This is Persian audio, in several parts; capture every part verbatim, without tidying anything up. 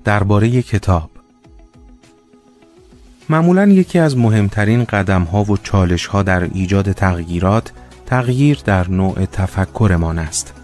درباره کتاب. معمولاً یکی از مهمترین قدم‌ها و چالش‌ها در ایجاد تغییرات، تغییر در نوع تفکرمان است.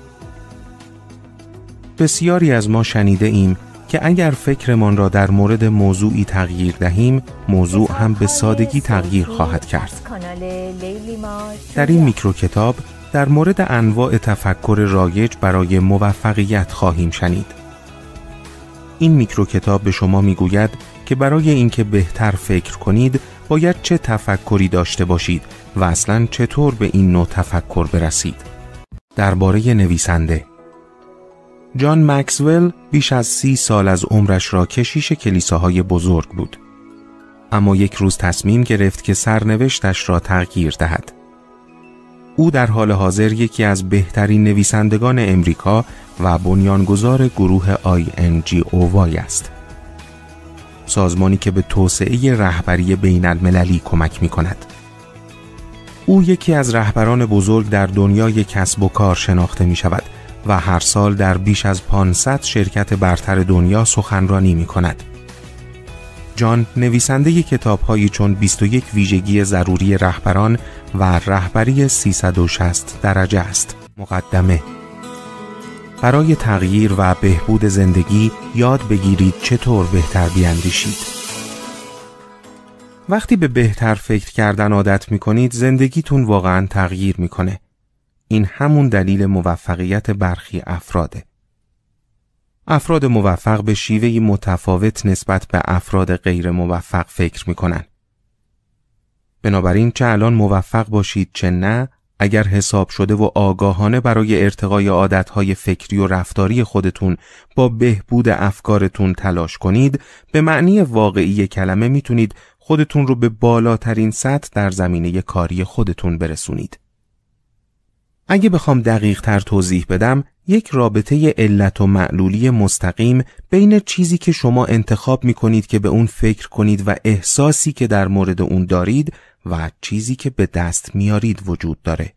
بسیاری از ما شنیده ایم که اگر فکرمان را در مورد موضوعی تغییر دهیم، موضوع هم به سادگی تغییر خواهد کرد. در این میکرو کتاب در مورد انواع تفکر رایج برای موفقیت خواهیم شنید. این میکرو کتاب به شما میگوید که برای اینکه بهتر فکر کنید باید چه تفکری داشته باشید و اصلاً چطور به این نوع تفکر برسید. درباره نویسنده. جان مکسول بیش از سی سال از عمرش را کشیش کلیساهای بزرگ بود. اما یک روز تصمیم گرفت که سرنوشتش را تغییر دهد. او در حال حاضر یکی از بهترین نویسندگان امریکا و بنیانگذار گروه آی ان جی او وای است. سازمانی که به توسعه رهبری بین المللی کمک می کند. او یکی از رهبران بزرگ در دنیای کسب و کار شناخته می شود و هر سال در بیش از پانصد شرکت برتر دنیا سخنرانی می کند. جان نویسنده کتاب‌هایی چون بیست و یک ویژگی ضروری رهبران و رهبری سیصد و شصت درجه است. مقدمه. برای تغییر و بهبود زندگی یاد بگیرید چطور بهتر بیاندیشید. وقتی به بهتر فکر کردن عادت می‌کنید، زندگیتون واقعاً تغییر می‌کنه. این همون دلیل موفقیت برخی افراده. افراد موفق به شیوهی متفاوت نسبت به افراد غیر موفق فکر می‌کنن. بنابراین چه الان موفق باشید چه نه، اگر حساب شده و آگاهانه برای ارتقای عادتهای فکری و رفتاری خودتون با بهبود افکارتون تلاش کنید، به معنی واقعی کلمه میتونید خودتون رو به بالاترین سطح در زمینه کاری خودتون برسونید. اگه بخوام دقیق تر توضیح بدم، یک رابطه علت و معلولی مستقیم بین چیزی که شما انتخاب میکنید که به اون فکر کنید و احساسی که در مورد اون دارید و چیزی که به دست میارید وجود داره.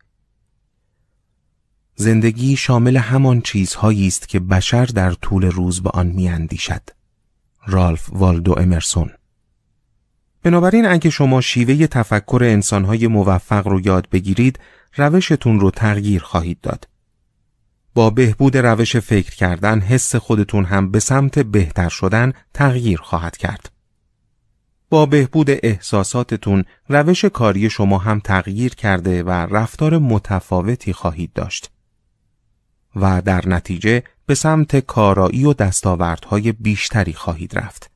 زندگی شامل همان چیزهایی است که بشر در طول روز به آن میاندیشد. رالف والدو امرسون. بنابراین اگه شما شیوه تفکر انسانهای موفق رو یاد بگیرید، روشتون رو تغییر خواهید داد. با بهبود روش فکر کردن، حس خودتون هم به سمت بهتر شدن تغییر خواهد کرد. با بهبود احساساتتون، روش کاری شما هم تغییر کرده و رفتار متفاوتی خواهید داشت. و در نتیجه به سمت کارایی و دستاوردهای بیشتری خواهید رفت.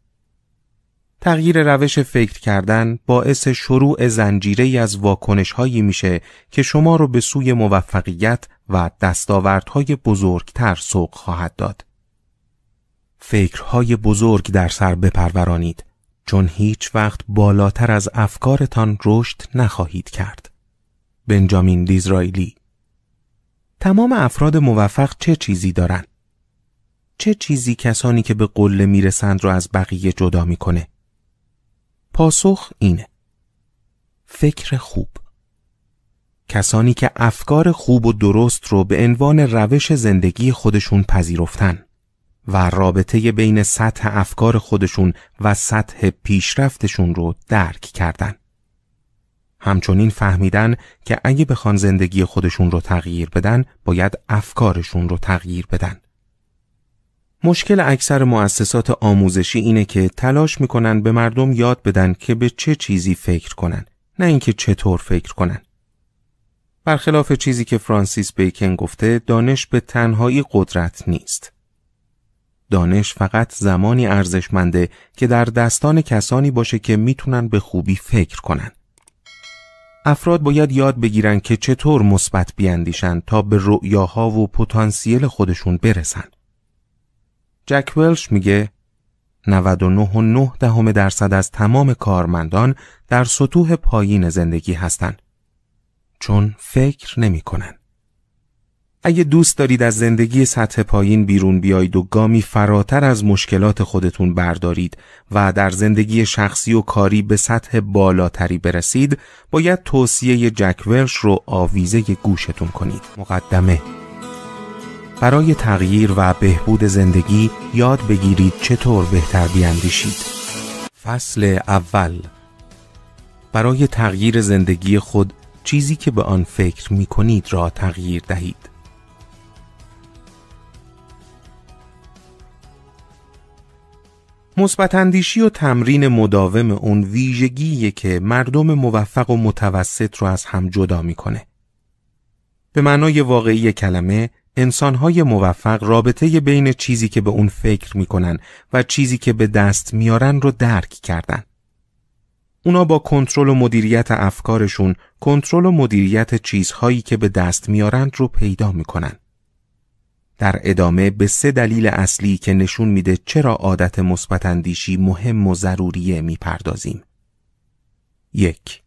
تغییر روش فکر کردن باعث شروع زنجیره‌ای از واکنش‌هایی میشه که شما رو به سوی موفقیت و دستاوردهای بزرگتر سوق خواهد داد. فکرهای بزرگ در سر بپرورانید، چون هیچ وقت بالاتر از افکارتان رشد نخواهید کرد. بنجامین دیزرایلی. تمام افراد موفق چه چیزی دارن؟ چه چیزی کسانی که به قله میرسند رو از بقیه جدا میکنه؟ پاسخ اینه: فکر خوب. کسانی که افکار خوب و درست رو به عنوان روش زندگی خودشون پذیرفتن و رابطه بین سطح افکار خودشون و سطح پیشرفتشون رو درک کردن. همچنین فهمیدن که اگه بخوان زندگی خودشون رو تغییر بدن، باید افکارشون رو تغییر بدن. مشکل اکثر مؤسسات آموزشی اینه که تلاش میکنن به مردم یاد بدن که به چه چیزی فکر کنن، نه اینکه چطور فکر کنن. برخلاف چیزی که فرانسیس بیکن گفته، دانش به تنهایی قدرت نیست. دانش فقط زمانی ارزشمنده که در دستان کسانی باشه که میتونن به خوبی فکر کنن. افراد باید یاد بگیرن که چطور مثبت بیاندیشن تا به رؤیاها و پتانسیل خودشون برسن. جک ولش میگه نود و نه و نه دهم درصد از تمام کارمندان در سطوح پایین زندگی هستن، چون فکر نمی کنن. اگه دوست دارید از زندگی سطح پایین بیرون بیایید و گامی فراتر از مشکلات خودتون بردارید و در زندگی شخصی و کاری به سطح بالاتری برسید، باید توصیه جک ولش رو آویزه گوشتون کنید. مقدمه. برای تغییر و بهبود زندگی یاد بگیرید چطور بهتر بیاندیشید. فصل اول. برای تغییر زندگی خود چیزی که به آن فکر می کنید را تغییر دهید. مثبت اندیشی و تمرین مداوم اون ویژگیه که مردم موفق و متوسط رو از هم جدا میکنه. به معنای واقعی کلمه، انسان‌های موفق رابطه بین چیزی که به اون فکر میکنن و چیزی که به دست میارن رو درک کردن. اونا با کنترل و مدیریت افکارشون، کنترل و مدیریت چیزهایی که به دست میارن رو پیدا میکنن. در ادامه به سه دلیل اصلی که نشون میده چرا عادت مثبت اندیشی مهم و ضروریه میپردازیم. یک،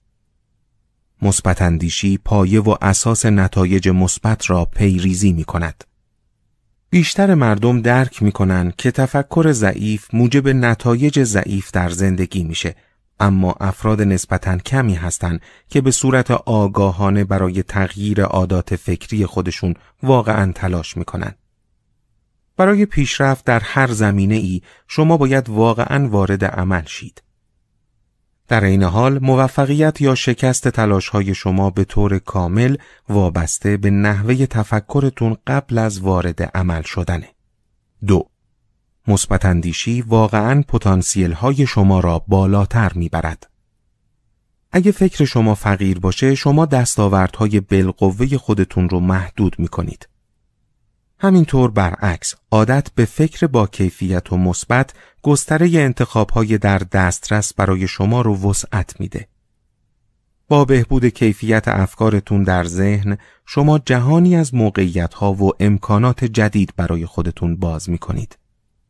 مثبت اندیشی پایه و اساس نتایج مثبت را پیریزی میکند. بیشتر مردم درک میکنن که تفکر ضعیف موجب نتایج ضعیف در زندگی میشه، اما افراد نسبتاً کمی هستن که به صورت آگاهانه برای تغییر عادات فکری خودشون واقعاً تلاش میکنن. برای پیشرفت در هر زمینه ای شما باید واقعاً وارد عمل شید. در این حال موفقیت یا شکست تلاش‌های شما به طور کامل وابسته به نحوه تفکرتون قبل از وارد عمل شدنه. دو، مثبت اندیشی واقعاً پتانسیل های شما را بالاتر میبرد. اگه فکر شما فقیر باشه، شما دستاوردهای بالقوه خودتون رو محدود میکنید. همینطور برعکس، عادت به فکر با کیفیت و مثبت گستره انتخابهای در دسترس برای شما رو وسعت میده. با بهبود کیفیت افکارتون در ذهن، شما جهانی از موقعیت‌ها و امکانات جدید برای خودتون باز میکنید.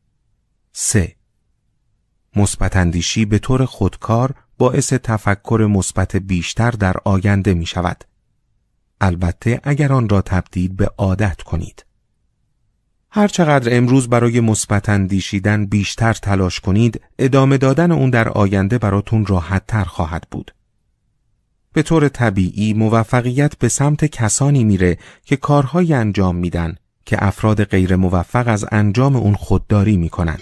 سه، مثبت اندیشی به طور خودکار باعث تفکر مثبت بیشتر در آینده می شود. البته اگر آن را تبدیل به عادت کنید. هر چقدر امروز برای مثبت اندیشیدن بیشتر تلاش کنید، ادامه دادن اون در آینده براتون راحت تر خواهد بود. به طور طبیعی موفقیت به سمت کسانی میره که کارهایی انجام میدن که افراد غیر موفق از انجام اون خودداری میکنن.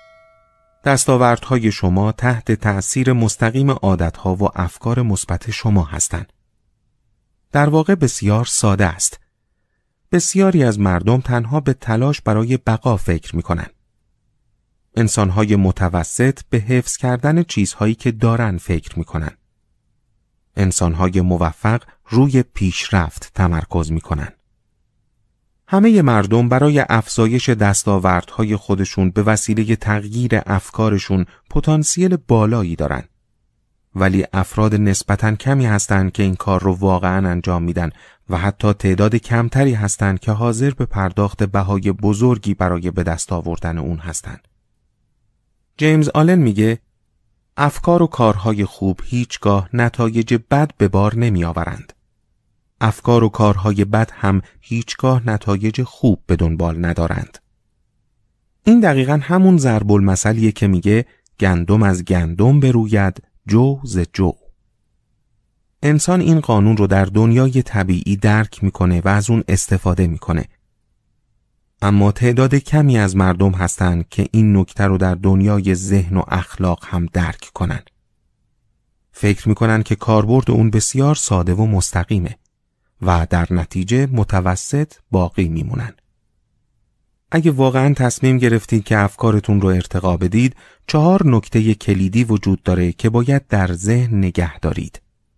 دستاوردهای شما تحت تأثیر مستقیم عادتها و افکار مثبت شما هستند. در واقع بسیار ساده است. بسیاری از مردم تنها به تلاش برای بقا فکر می‌کنند. انسان‌های متوسط به حفظ کردن چیزهایی که دارن فکر می‌کنند. انسان‌های موفق روی پیشرفت تمرکز می‌کنند. همه مردم برای افزایش دستاوردهای خودشون به وسیله تغییر افکارشون پتانسیل بالایی دارن. ولی افراد نسبتاً کمی هستند که این کار رو واقعاً انجام میدن و حتی تعداد کمتری هستند که حاضر به پرداخت بهای بزرگی برای به دست آوردن اون هستند. جیمز آلن میگه افکار و کارهای خوب هیچگاه نتایج بد به بار نمی آورند. افکار و کارهای بد هم هیچگاه نتایج خوب به دنبال ندارند. این دقیقاً همون ضرب المثلیه که میگه گندم از گندم بروید، جو ز جو. انسان این قانون رو در دنیای طبیعی درک میکنه و از اون استفاده میکنه. اما تعداد کمی از مردم هستند که این نکته رو در دنیای ذهن و اخلاق هم درک کنن. فکر میکنن که کاربرد اون بسیار ساده و مستقیمه و در نتیجه متوسط باقی میمونن. اگه واقعا تصمیم گرفتید که افکارتون رو ارتقا بدید، چهار نکته کلیدی وجود داره که باید در ذهن نگه دارید.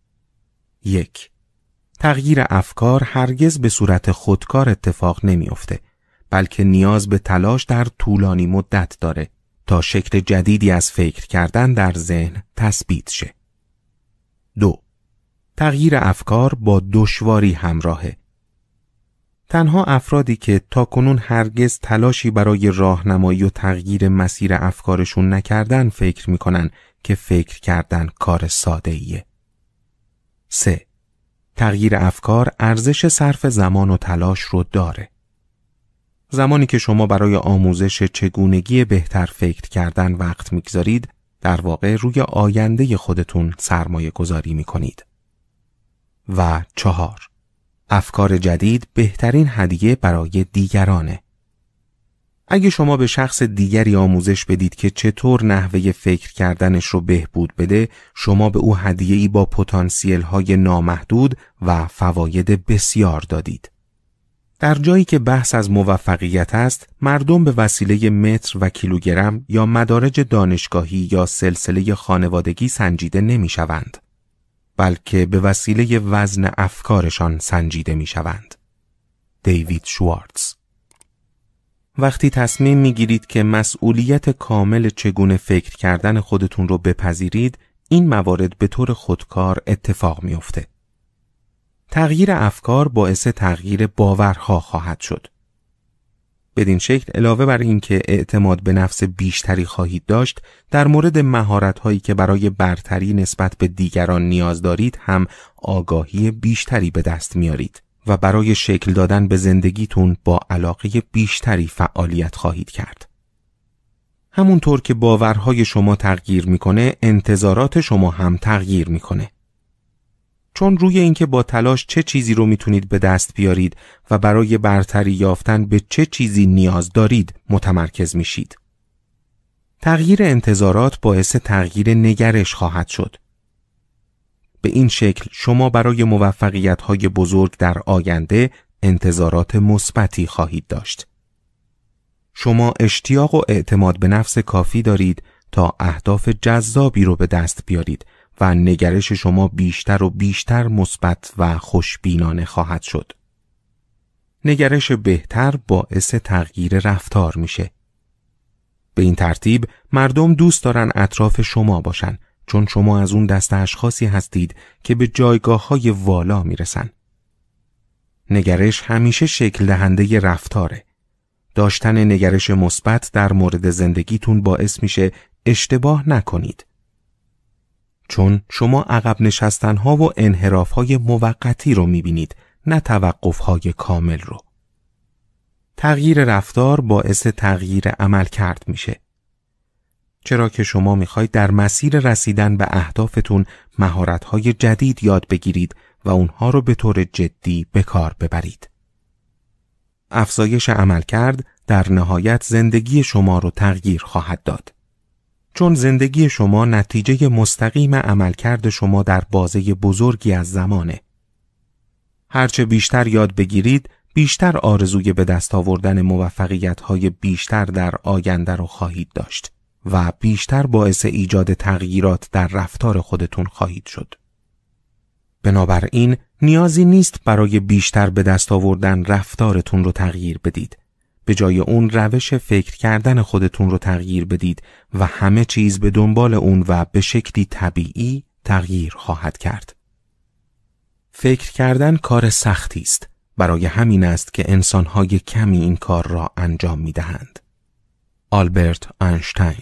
یک، تغییر افکار هرگز به صورت خودکار اتفاق نمیفته، بلکه نیاز به تلاش در طولانی مدت داره تا شکل جدیدی از فکر کردن در ذهن تثبیت شه. دو، تغییر افکار با دشواری همراهه. تنها افرادی که تاکنون هرگز تلاشی برای راهنمایی و تغییر مسیر افکارشون نکردن فکر میکنن که فکر کردن کار ساده ایه. سه، تغییر افکار ارزش صرف زمان و تلاش رو داره. زمانی که شما برای آموزش چگونگی بهتر فکر کردن وقت میگذارید، در واقع روی آینده خودتون سرمایه گذاری میکنید. و چهار، افکار جدید بهترین هدیه برای دیگرانه. اگه شما به شخص دیگری آموزش بدید که چطور نحوه فکر کردنش رو بهبود بده، شما به او هدیه‌ای با پتانسیل های نامحدود و فواید بسیار دادید. در جایی که بحث از موفقیت است، مردم به وسیله متر و کیلوگرم یا مدارج دانشگاهی یا سلسله خانوادگی سنجیده نمی شوند، بلکه به وسیله وزن افکارشان سنجیده می شوند. دیوید شوارتز. وقتی تصمیم می گیرید که مسئولیت کامل چگونه فکر کردن خودتون رو بپذیرید، این موارد به طور خودکار اتفاق می افته. تغییر افکار باعث تغییر باورها خواهد شد. بدین شکل علاوه بر این که اعتماد به نفس بیشتری خواهید داشت، در مورد مهارت‌هایی که برای برتری نسبت به دیگران نیاز دارید هم آگاهی بیشتری به دست میارید و برای شکل دادن به زندگیتون با علاقه بیشتری فعالیت خواهید کرد. همونطور که باورهای شما تغییر میکنه، انتظارات شما هم تغییر میکنه. چون روی اینکه با تلاش چه چیزی رو میتونید به دست بیارید و برای برتری یافتن به چه چیزی نیاز دارید متمرکز میشید. تغییر انتظارات باعث تغییر نگرش خواهد شد. به این شکل شما برای موفقیت‌های بزرگ در آینده انتظارات مثبتی خواهید داشت. شما اشتیاق و اعتماد به نفس کافی دارید تا اهداف جذابی رو به دست بیارید و نگرش شما بیشتر و بیشتر مثبت و خوشبینانه خواهد شد. نگرش بهتر باعث تغییر رفتار میشه. به این ترتیب مردم دوست دارن اطراف شما باشن، چون شما از اون دست اشخاصی هستید که به جایگاه‌های والا میرسن. نگرش همیشه شکل دهنده رفتاره. داشتن نگرش مثبت در مورد زندگیتون باعث میشه اشتباه نکنید. چون شما عقب نشستن‌ها و انحراف‌های موقتی رو می‌بینید، نه توقف‌های کامل رو. تغییر رفتار باعث تغییر عملکرد میشه. چرا که شما می‌خواید در مسیر رسیدن به اهدافتون مهارت‌های جدید یاد بگیرید و اونها رو به طور جدی به کار ببرید. افزایش عملکرد در نهایت زندگی شما رو تغییر خواهد داد. چون زندگی شما نتیجه مستقیم عملکرد شما در بازه بزرگی از زمانه. هرچه بیشتر یاد بگیرید، بیشتر آرزوی به دست آوردن موفقیت‌های بیشتر در آینده رو خواهید داشت و بیشتر باعث ایجاد تغییرات در رفتار خودتون خواهید شد. بنابراین نیازی نیست برای بیشتر به دست آوردن رفتارتون رو تغییر بدید. به جای اون روش فکر کردن خودتون رو تغییر بدید و همه چیز به دنبال اون و به شکلی طبیعی تغییر خواهد کرد. فکر کردن کار سختی است. برای همین است که انسان‌های کمی این کار را انجام می‌دهند. آلبرت اینشتین.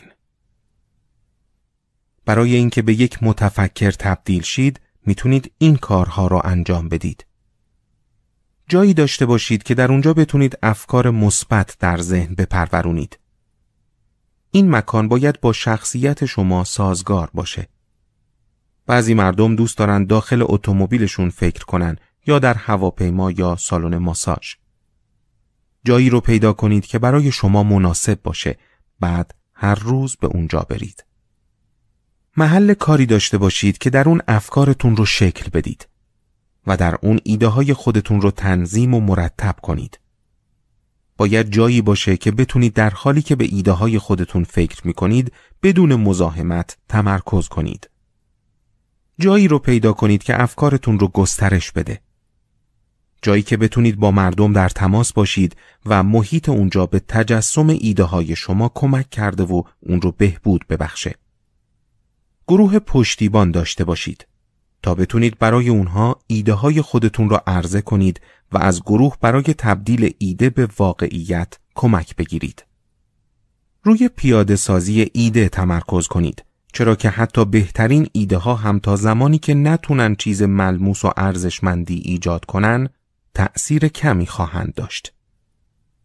برای اینکه به یک متفکر تبدیل شید، میتونید این کارها را انجام بدید. جایی داشته باشید که در اونجا بتونید افکار مثبت در ذهن بپرورونید. این مکان باید با شخصیت شما سازگار باشه. بعضی مردم دوست دارن داخل اتومبیلشون فکر کنن یا در هواپیما یا سالن ماساژ. جایی رو پیدا کنید که برای شما مناسب باشه، بعد هر روز به اونجا برید. محل کاری داشته باشید که در اون افکارتون رو شکل بدید و در اون ایده های خودتون رو تنظیم و مرتب کنید. باید جایی باشه که بتونید در حالی که به ایده های خودتون فکر میکنید بدون مزاحمت تمرکز کنید. جایی رو پیدا کنید که افکارتون رو گسترش بده. جایی که بتونید با مردم در تماس باشید و محیط اونجا به تجسم ایده های شما کمک کرده و اون رو بهبود ببخشه. گروه پشتیبان داشته باشید تا بتونید برای اونها ایده های خودتون را عرضه کنید و از گروه برای تبدیل ایده به واقعیت کمک بگیرید. روی پیاده سازی ایده تمرکز کنید، چرا که حتی بهترین ایده ها هم تا زمانی که نتونن چیز ملموس و ارزشمندی ایجاد کنن، تأثیر کمی خواهند داشت.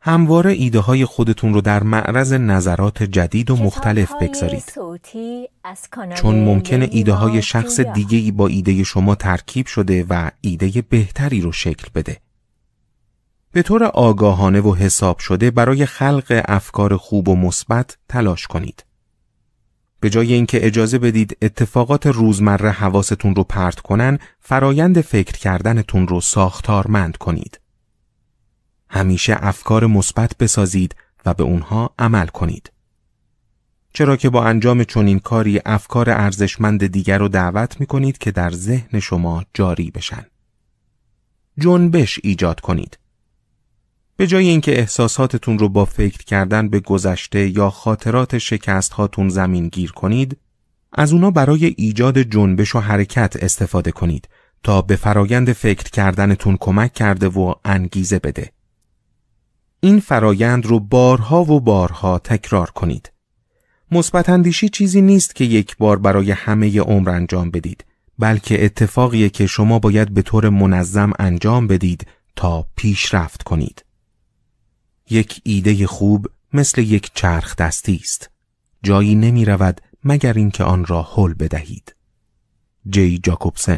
همواره ایده های خودتون رو در معرض نظرات جدید و مختلف بگذارید. چون ممکنه ایده های شخص دیگه‌ای با ایده شما ترکیب شده و ایده بهتری رو شکل بده. به طور آگاهانه و حساب شده برای خلق افکار خوب و مثبت تلاش کنید. به جای اینکه اجازه بدید اتفاقات روزمره حواستون رو پرت کنن، فرایند فکر کردنتون رو ساختارمند کنید. همیشه افکار مثبت بسازید و به اونها عمل کنید. چرا که با انجام چنین کاری افکار ارزشمند دیگر رو دعوت می‌کنید که در ذهن شما جاری بشن. جنبش ایجاد کنید. به جای اینکه احساساتتون رو با فکر کردن به گذشته یا خاطرات شکست هاتون زمین گیر کنید، از اونا برای ایجاد جنبش و حرکت استفاده کنید تا به فرایند فکر کردنتون کمک کرده و انگیزه بده. این فرایند رو بارها و بارها تکرار کنید. مثبت اندیشی چیزی نیست که یک بار برای همه عمر انجام بدید، بلکه اتفاقیه که شما باید به طور منظم انجام بدید تا پیشرفت کنید. یک ایده خوب مثل یک چرخ دستی است. جایی نمی رود مگر اینکه آن را هل بدهید. جی جاکوبسن.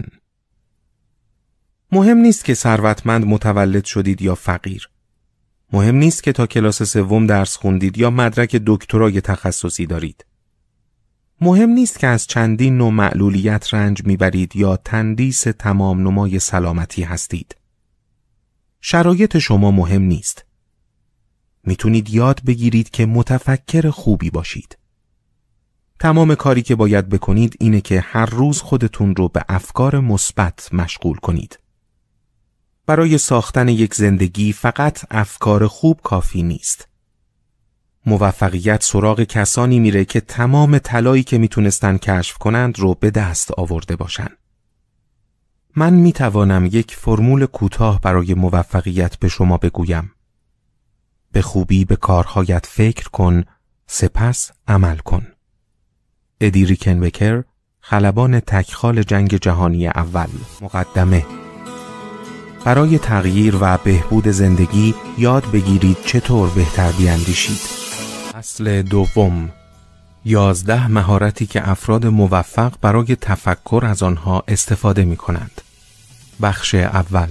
مهم نیست که ثروتمند متولد شدید یا فقیر. مهم نیست که تا کلاس سوم درس خوندید یا مدرک دکترای تخصصی دارید. مهم نیست که از چندین نوع معلولیت رنج میبرید یا تندیس تمام نمای سلامتی هستید. شرایط شما مهم نیست. میتونید یاد بگیرید که متفکر خوبی باشید. تمام کاری که باید بکنید اینه که هر روز خودتون رو به افکار مثبت مشغول کنید. برای ساختن یک زندگی فقط افکار خوب کافی نیست. موفقیت سراغ کسانی میره که تمام طلایی که میتونستن کشف کنند رو به دست آورده باشن. من میتوانم یک فرمول کوتاه برای موفقیت به شما بگویم. به خوبی به کارهایت فکر کن، سپس عمل کن. ادی ریکنبکر، خلبان تکخال جنگ جهانی اول. مقدمه: برای تغییر و بهبود زندگی یاد بگیرید چطور بهتر بیاندیشید. فصل دوم: یازده مهارتی که افراد موفق برای تفکر از آنها استفاده می کنند. بخش اول.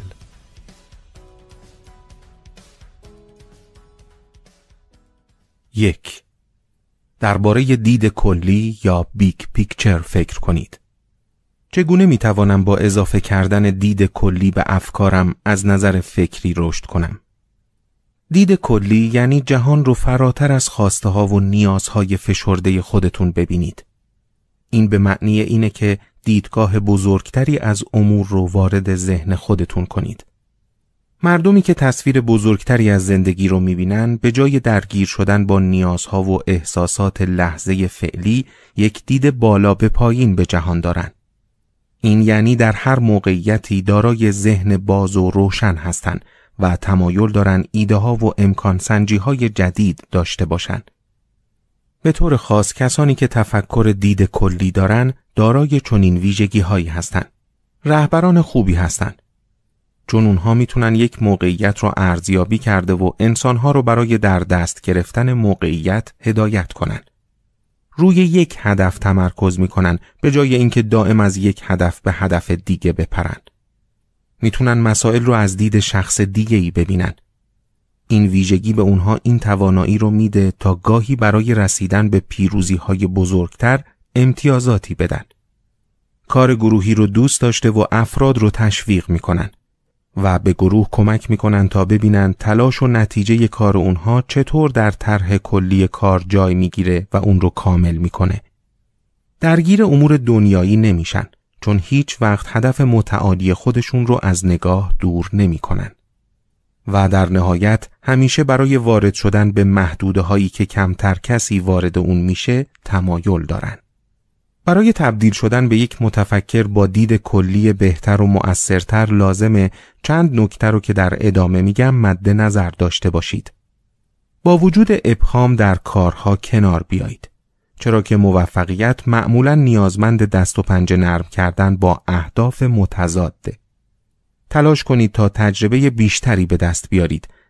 یک. درباره دید کلی یا بیگ پیکچر فکر کنید. چگونه می توانم با اضافه کردن دید کلی به افکارم از نظر فکری رشد کنم؟ دید کلی یعنی جهان رو فراتر از خواسته ها و نیازهای فشرده خودتون ببینید. این به معنی اینه که دیدگاه بزرگتری از امور رو وارد ذهن خودتون کنید. مردمی که تصویر بزرگتری از زندگی رو میبینن به جای درگیر شدن با نیازها و احساسات لحظه فعلی یک دید بالا به پایین به جهان دارن. این یعنی در هر موقعیتی دارای ذهن باز و روشن هستند و تمایل دارن ایده ها و امکان سنجی های جدید داشته باشن. به طور خاص کسانی که تفکر دید کلی دارن دارای چنین ویژگی هایی هستند. رهبران خوبی هستند. چون اونها میتونن یک موقعیت رو ارزیابی کرده و انسانها رو برای در دست گرفتن موقعیت هدایت کنن. روی یک هدف تمرکز میکنن به جای اینکه دائم از یک هدف به هدف دیگه بپرن. میتونن مسائل رو از دید شخص دیگه ای ببینن. این ویژگی به اونها این توانایی رو میده تا گاهی برای رسیدن به پیروزی های بزرگتر امتیازاتی بدن. کار گروهی رو دوست داشته و افراد رو تشویق میکنن و به گروه کمک میکنن تا ببینن تلاش و نتیجه کار اونها چطور در طرح کلی کار جای میگیره و اون رو کامل میکنه. درگیر امور دنیایی نمیشن چون هیچ وقت هدف متعالی خودشون رو از نگاه دور نمیکنن. و در نهایت همیشه برای وارد شدن به محدوده هایی که کمتر کسی وارد اون میشه تمایل دارن. برای تبدیل شدن به یک متفکر با دید کلی بهتر و مؤثرتر لازمه چند نکته رو که در ادامه میگم مد نظر داشته باشید. با وجود ابهام در کارها کنار بیایید. چرا که موفقیت معمولاً نیازمند دست و پنجه نرم کردن با اهداف متضاده. تلاش کنید تا تجربه بیشتری به دست بیارید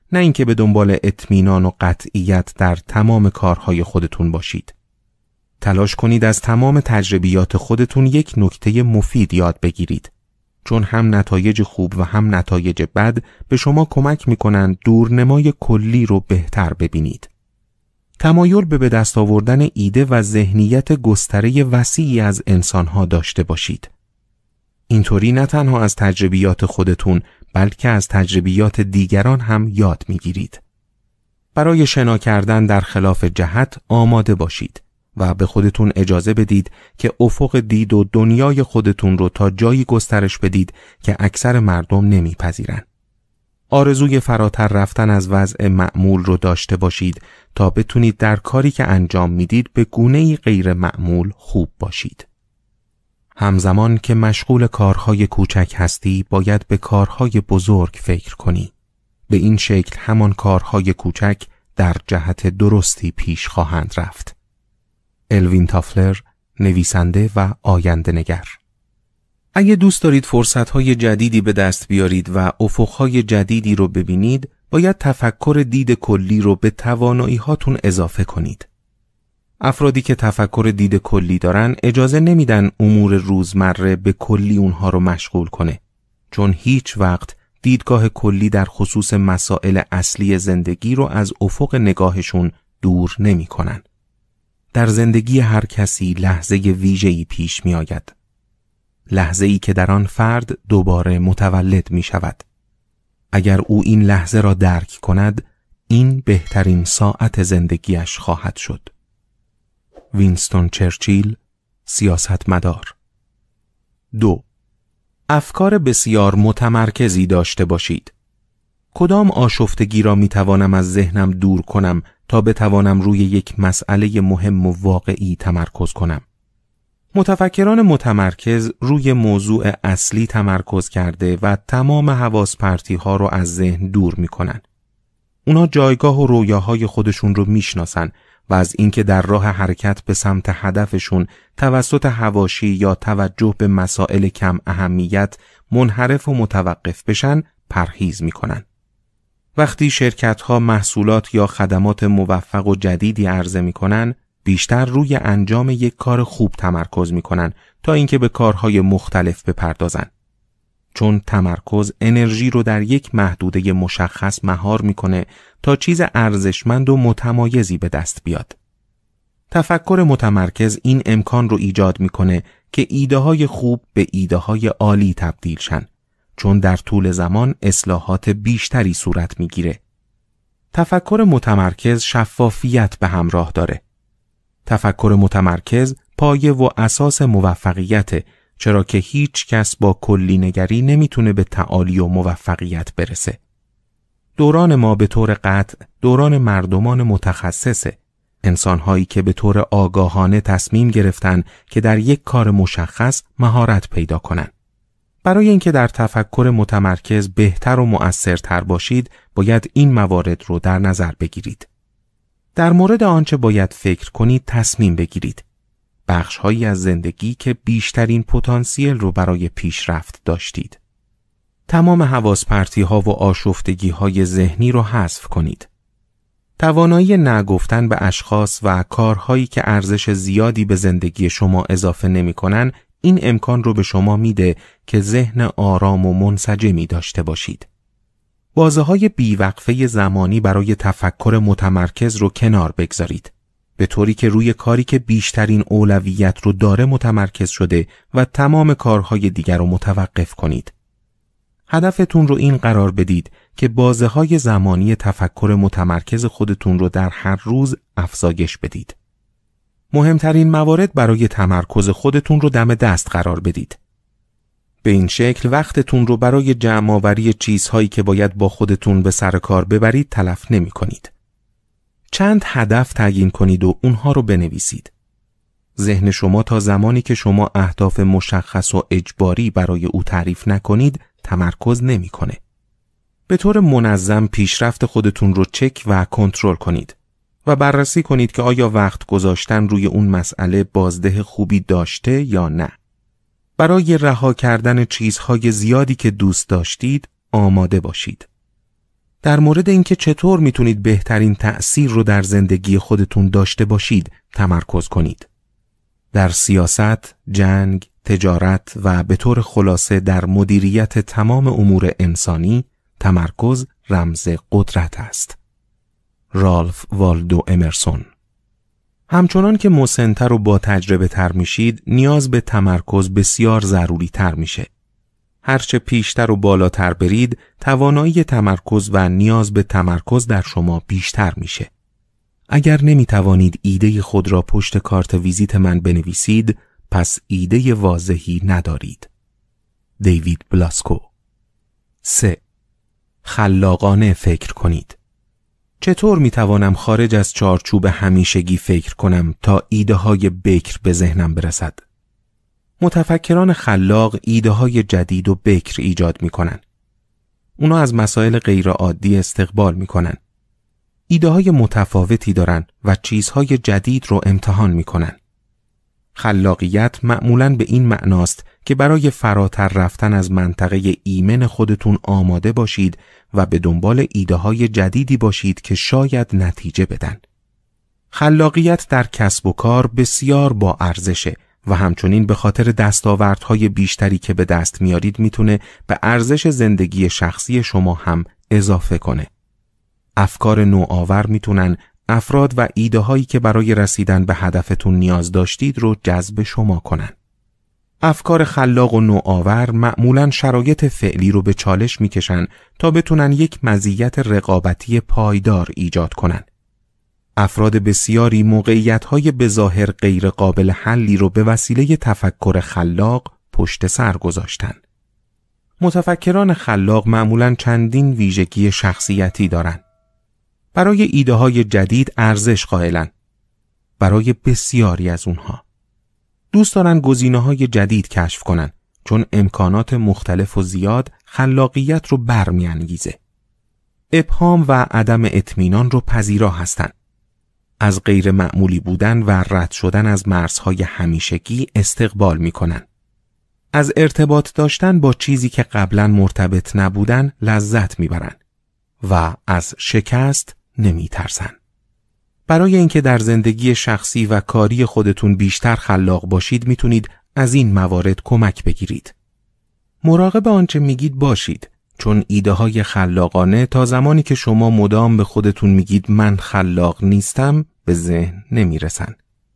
نه اینکه به دنبال اطمینان و قطعیت در تمام کارهای خودتون باشید. تلاش کنید از تمام تجربیات خودتون یک نکته مفید یاد بگیرید، چون هم نتایج خوب و هم نتایج بد به شما کمک میکنن دورنمای کلی رو بهتر ببینید. تمایل به به دست آوردن ایده و ذهنیت گستره وسیعی از انسانها داشته باشید. اینطوری نه تنها از تجربیات خودتون بلکه از تجربیات دیگران هم یاد میگیرید. برای شنا کردن در خلاف جهت آماده باشید و به خودتون اجازه بدید که افق دید و دنیای خودتون رو تا جایی گسترش بدید که اکثر مردم نمیپذیرن. آرزوی فراتر رفتن از وضع معمول رو داشته باشید تا بتونید در کاری که انجام میدید به گونه‌ای غیر معمول خوب باشید. همزمان که مشغول کارهای کوچک هستی باید به کارهای بزرگ فکر کنی. به این شکل همان کارهای کوچک در جهت درستی پیش خواهند رفت. الوین تافلر، نویسنده و آینده نگر. اگه دوست دارید فرصتهای جدیدی به دست بیارید و افقهای جدیدی رو ببینید، باید تفکر دید کلی رو به توانایی هاتون اضافه کنید. افرادی که تفکر دید کلی دارن اجازه نمیدن امور روزمره به کلی اونها رو مشغول کنه، چون هیچ وقت دیدگاه کلی در خصوص مسائل اصلی زندگی رو از افق نگاهشون دور نمی کنن. در زندگی هر کسی لحظه ویژه‌ای پیش می آید. لحظه‌ای که در آن فرد دوباره متولد می شود. اگر او این لحظه را درک کند، این بهترین ساعت زندگیش خواهد شد. وینستون چرچیل، سیاستمدار. دو. افکار بسیار متمرکزی داشته باشید. کدام آشفتگی را می توانم از ذهنم دور کنم تا بتوانم روی یک مسئله مهم و واقعی تمرکز کنم؟ متفکران متمرکز روی موضوع اصلی تمرکز کرده و تمام حواس پرتی ها رو از ذهن دور می کنن. اونا جایگاه و رویاهای خودشون رو می شناسن و از اینکه در راه حرکت به سمت هدفشون توسط حواشی یا توجه به مسائل کم اهمیت منحرف و متوقف بشن پرهیز می کنن. وقتی شرکت‌ها محصولات یا خدمات موفق و جدیدی عرضه می‌کنن، بیشتر روی انجام یک کار خوب تمرکز می‌کنن تا اینکه به کارهای مختلف بپردازن. چون تمرکز انرژی رو در یک محدوده مشخص مهار می‌کنه تا چیز ارزشمند و متمایزی به دست بیاد. تفکر متمرکز این امکان رو ایجاد می‌کنه که ایده‌های خوب به ایده‌های عالی تبدیل شن، چون در طول زمان اصلاحات بیشتری صورت میگیره. تفکر متمرکز شفافیت به همراه داره. تفکر متمرکز پایه و اساس موفقیته، چرا که هیچ کس با کلی نگری نمیتونه به تعالی و موفقیت برسه. دوران ما به طور قطع دوران مردمان متخصصه، انسانهایی که به طور آگاهانه تصمیم گرفتن که در یک کار مشخص مهارت پیدا کنن. برای اینکه در تفکر متمرکز بهتر و مؤثرتر باشید، باید این موارد رو در نظر بگیرید. در مورد آنچه باید فکر کنید تصمیم بگیرید. بخش‌هایی از زندگی که بیشترین پتانسیل رو برای پیشرفت داشتید. تمام حواس پرتی‌ها و آشفتگی‌های ذهنی رو حذف کنید. توانایی نگفتن به اشخاص و کارهایی که ارزش زیادی به زندگی شما اضافه نمی‌کنن این امکان رو به شما میده که ذهن آرام و منسجمی داشته باشید. بازه‌های بیوقفه زمانی برای تفکر متمرکز رو کنار بگذارید، به طوری که روی کاری که بیشترین اولویت رو داره متمرکز شده و تمام کارهای دیگر رو متوقف کنید. هدفتون رو این قرار بدید که بازه‌های زمانی تفکر متمرکز خودتون رو در هر روز افزایش بدید. مهمترین موارد برای تمرکز خودتون رو دم دست قرار بدید. به این شکل وقتتون رو برای جمع‌آوری چیزهایی که باید با خودتون به سر کار ببرید تلف نمی کنید. چند هدف تعیین کنید و اونها رو بنویسید. ذهن شما تا زمانی که شما اهداف مشخص و اجباری برای او تعریف نکنید تمرکز نمی کنه. به طور منظم پیشرفت خودتون رو چک و کنترل کنید و بررسی کنید که آیا وقت گذاشتن روی اون مسئله بازده خوبی داشته یا نه. برای رها کردن چیزهای زیادی که دوست داشتید آماده باشید. در مورد اینکه چطور میتونید بهترین تأثیر رو در زندگی خودتون داشته باشید تمرکز کنید. در سیاست، جنگ، تجارت و به طور خلاصه در مدیریت تمام امور انسانی، تمرکز رمز قدرت است. رالف والدو امرسون. همچنان که مسن‌تر و با تجربه تر میشید، نیاز به تمرکز بسیار ضروری تر میشه. هرچه پیشتر و بالاتر برید، توانایی تمرکز و نیاز به تمرکز در شما بیشتر میشه. اگر نمیتوانید ایده خود را پشت کارت ویزیت من بنویسید، پس ایده واضحی ندارید. دیوید بلاسکو. سه. خلاقانه فکر کنید. چطور میتوانم خارج از چارچوب همیشگی فکر کنم تا ایده های بکر به ذهنم برسد؟ متفکران خلاق ایده های جدید و بکر ایجاد میکنن. اونا از مسائل غیر عادی استقبال میکنن. ایده های متفاوتی دارن و چیزهای جدید رو امتحان میکنن. خلاقیت معمولاً به این معناست که برای فراتر رفتن از منطقه ایمن خودتون آماده باشید و به دنبال ایده های جدیدی باشید که شاید نتیجه بدن. خلاقیت در کسب و کار بسیار با ارزشه و همچنین به خاطر دستاوردهای بیشتری که به دست میارید میتونه به ارزش زندگی شخصی شما هم اضافه کنه. افکار نوآور میتونن افراد و ایده هایی که برای رسیدن به هدفتون نیاز داشتید رو جذب شما کنن. افکار خلاق و نوآور معمولاً شرایط فعلی رو به چالش میکشن تا بتونن یک مزیت رقابتی پایدار ایجاد کنن. افراد بسیاری موقعیت‌های بظاهر غیر قابل حلی رو به وسیله تفکر خلاق پشت سر گذاشتن. متفکران خلاق معمولاً چندین ویژگی شخصیتی دارن. برای ایده های جدید ارزش قائلن. برای بسیاری از اونها دوست دارن گزینه های جدید کشف کنن، چون امکانات مختلف و زیاد خلاقیت رو برمی‌انگیزه. ابهام و عدم اطمینان رو پذیرا هستن. از غیر معمولی بودن و رد شدن از مرزهای همیشگی استقبال میکنن. از ارتباط داشتن با چیزی که قبلا مرتبط نبودن لذت میبرن و از شکست نمیترسن. برای اینکه در زندگی شخصی و کاری خودتون بیشتر خلاق باشید میتونید از این موارد کمک بگیرید. مراقب آنچه میگید باشید، چون ایده های خلاقانه تا زمانی که شما مدام به خودتون میگید من خلاق نیستم به ذهن نمیرسن.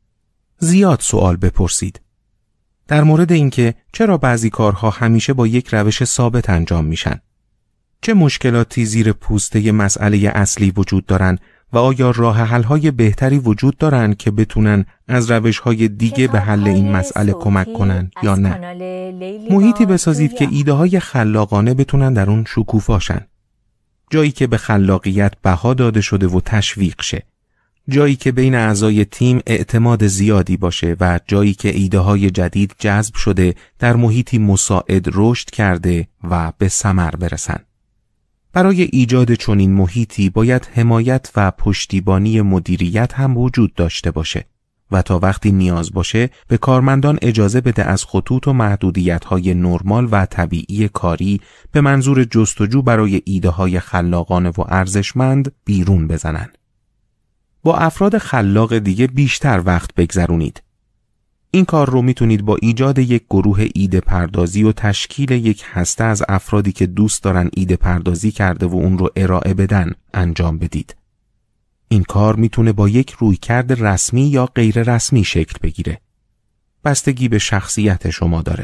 زیاد سوال بپرسید در مورد اینکه چرا بعضی کارها همیشه با یک روش ثابت انجام میشن. چه مشکلاتی زیر پوسته مسئله اصلی وجود دارن و آیا راه حل‌های بهتری وجود دارن که بتونن از روش‌های دیگه به حل این مسئله کمک کنن یا نه؟ محیطی بسازید که ایده‌های خلاقانه بتونن در اون شکوفاشن. جایی که به خلاقیت بها داده شده و تشویق شه. جایی که بین اعضای تیم اعتماد زیادی باشه و جایی که ایده‌های جدید جذب شده در محیطی مساعد رشد کرده و به ثمر برسن. برای ایجاد چنین محیطی باید حمایت و پشتیبانی مدیریت هم وجود داشته باشه و تا وقتی نیاز باشه به کارمندان اجازه بده از خطوط و محدودیت‌های نرمال و طبیعی کاری به منظور جستجو برای ایده‌های خلاقانه و ارزشمند بیرون بزنن. با افراد خلاق دیگه بیشتر وقت بگذرونید. این کار رو میتونید با ایجاد یک گروه ایده پردازی و تشکیل یک هسته از افرادی که دوست دارن ایده پردازی کرده و اون رو ارائه بدن انجام بدید. این کار میتونه با یک رویکرد رسمی یا غیر رسمی شکل بگیره. بستگی به شخصیت شما داره.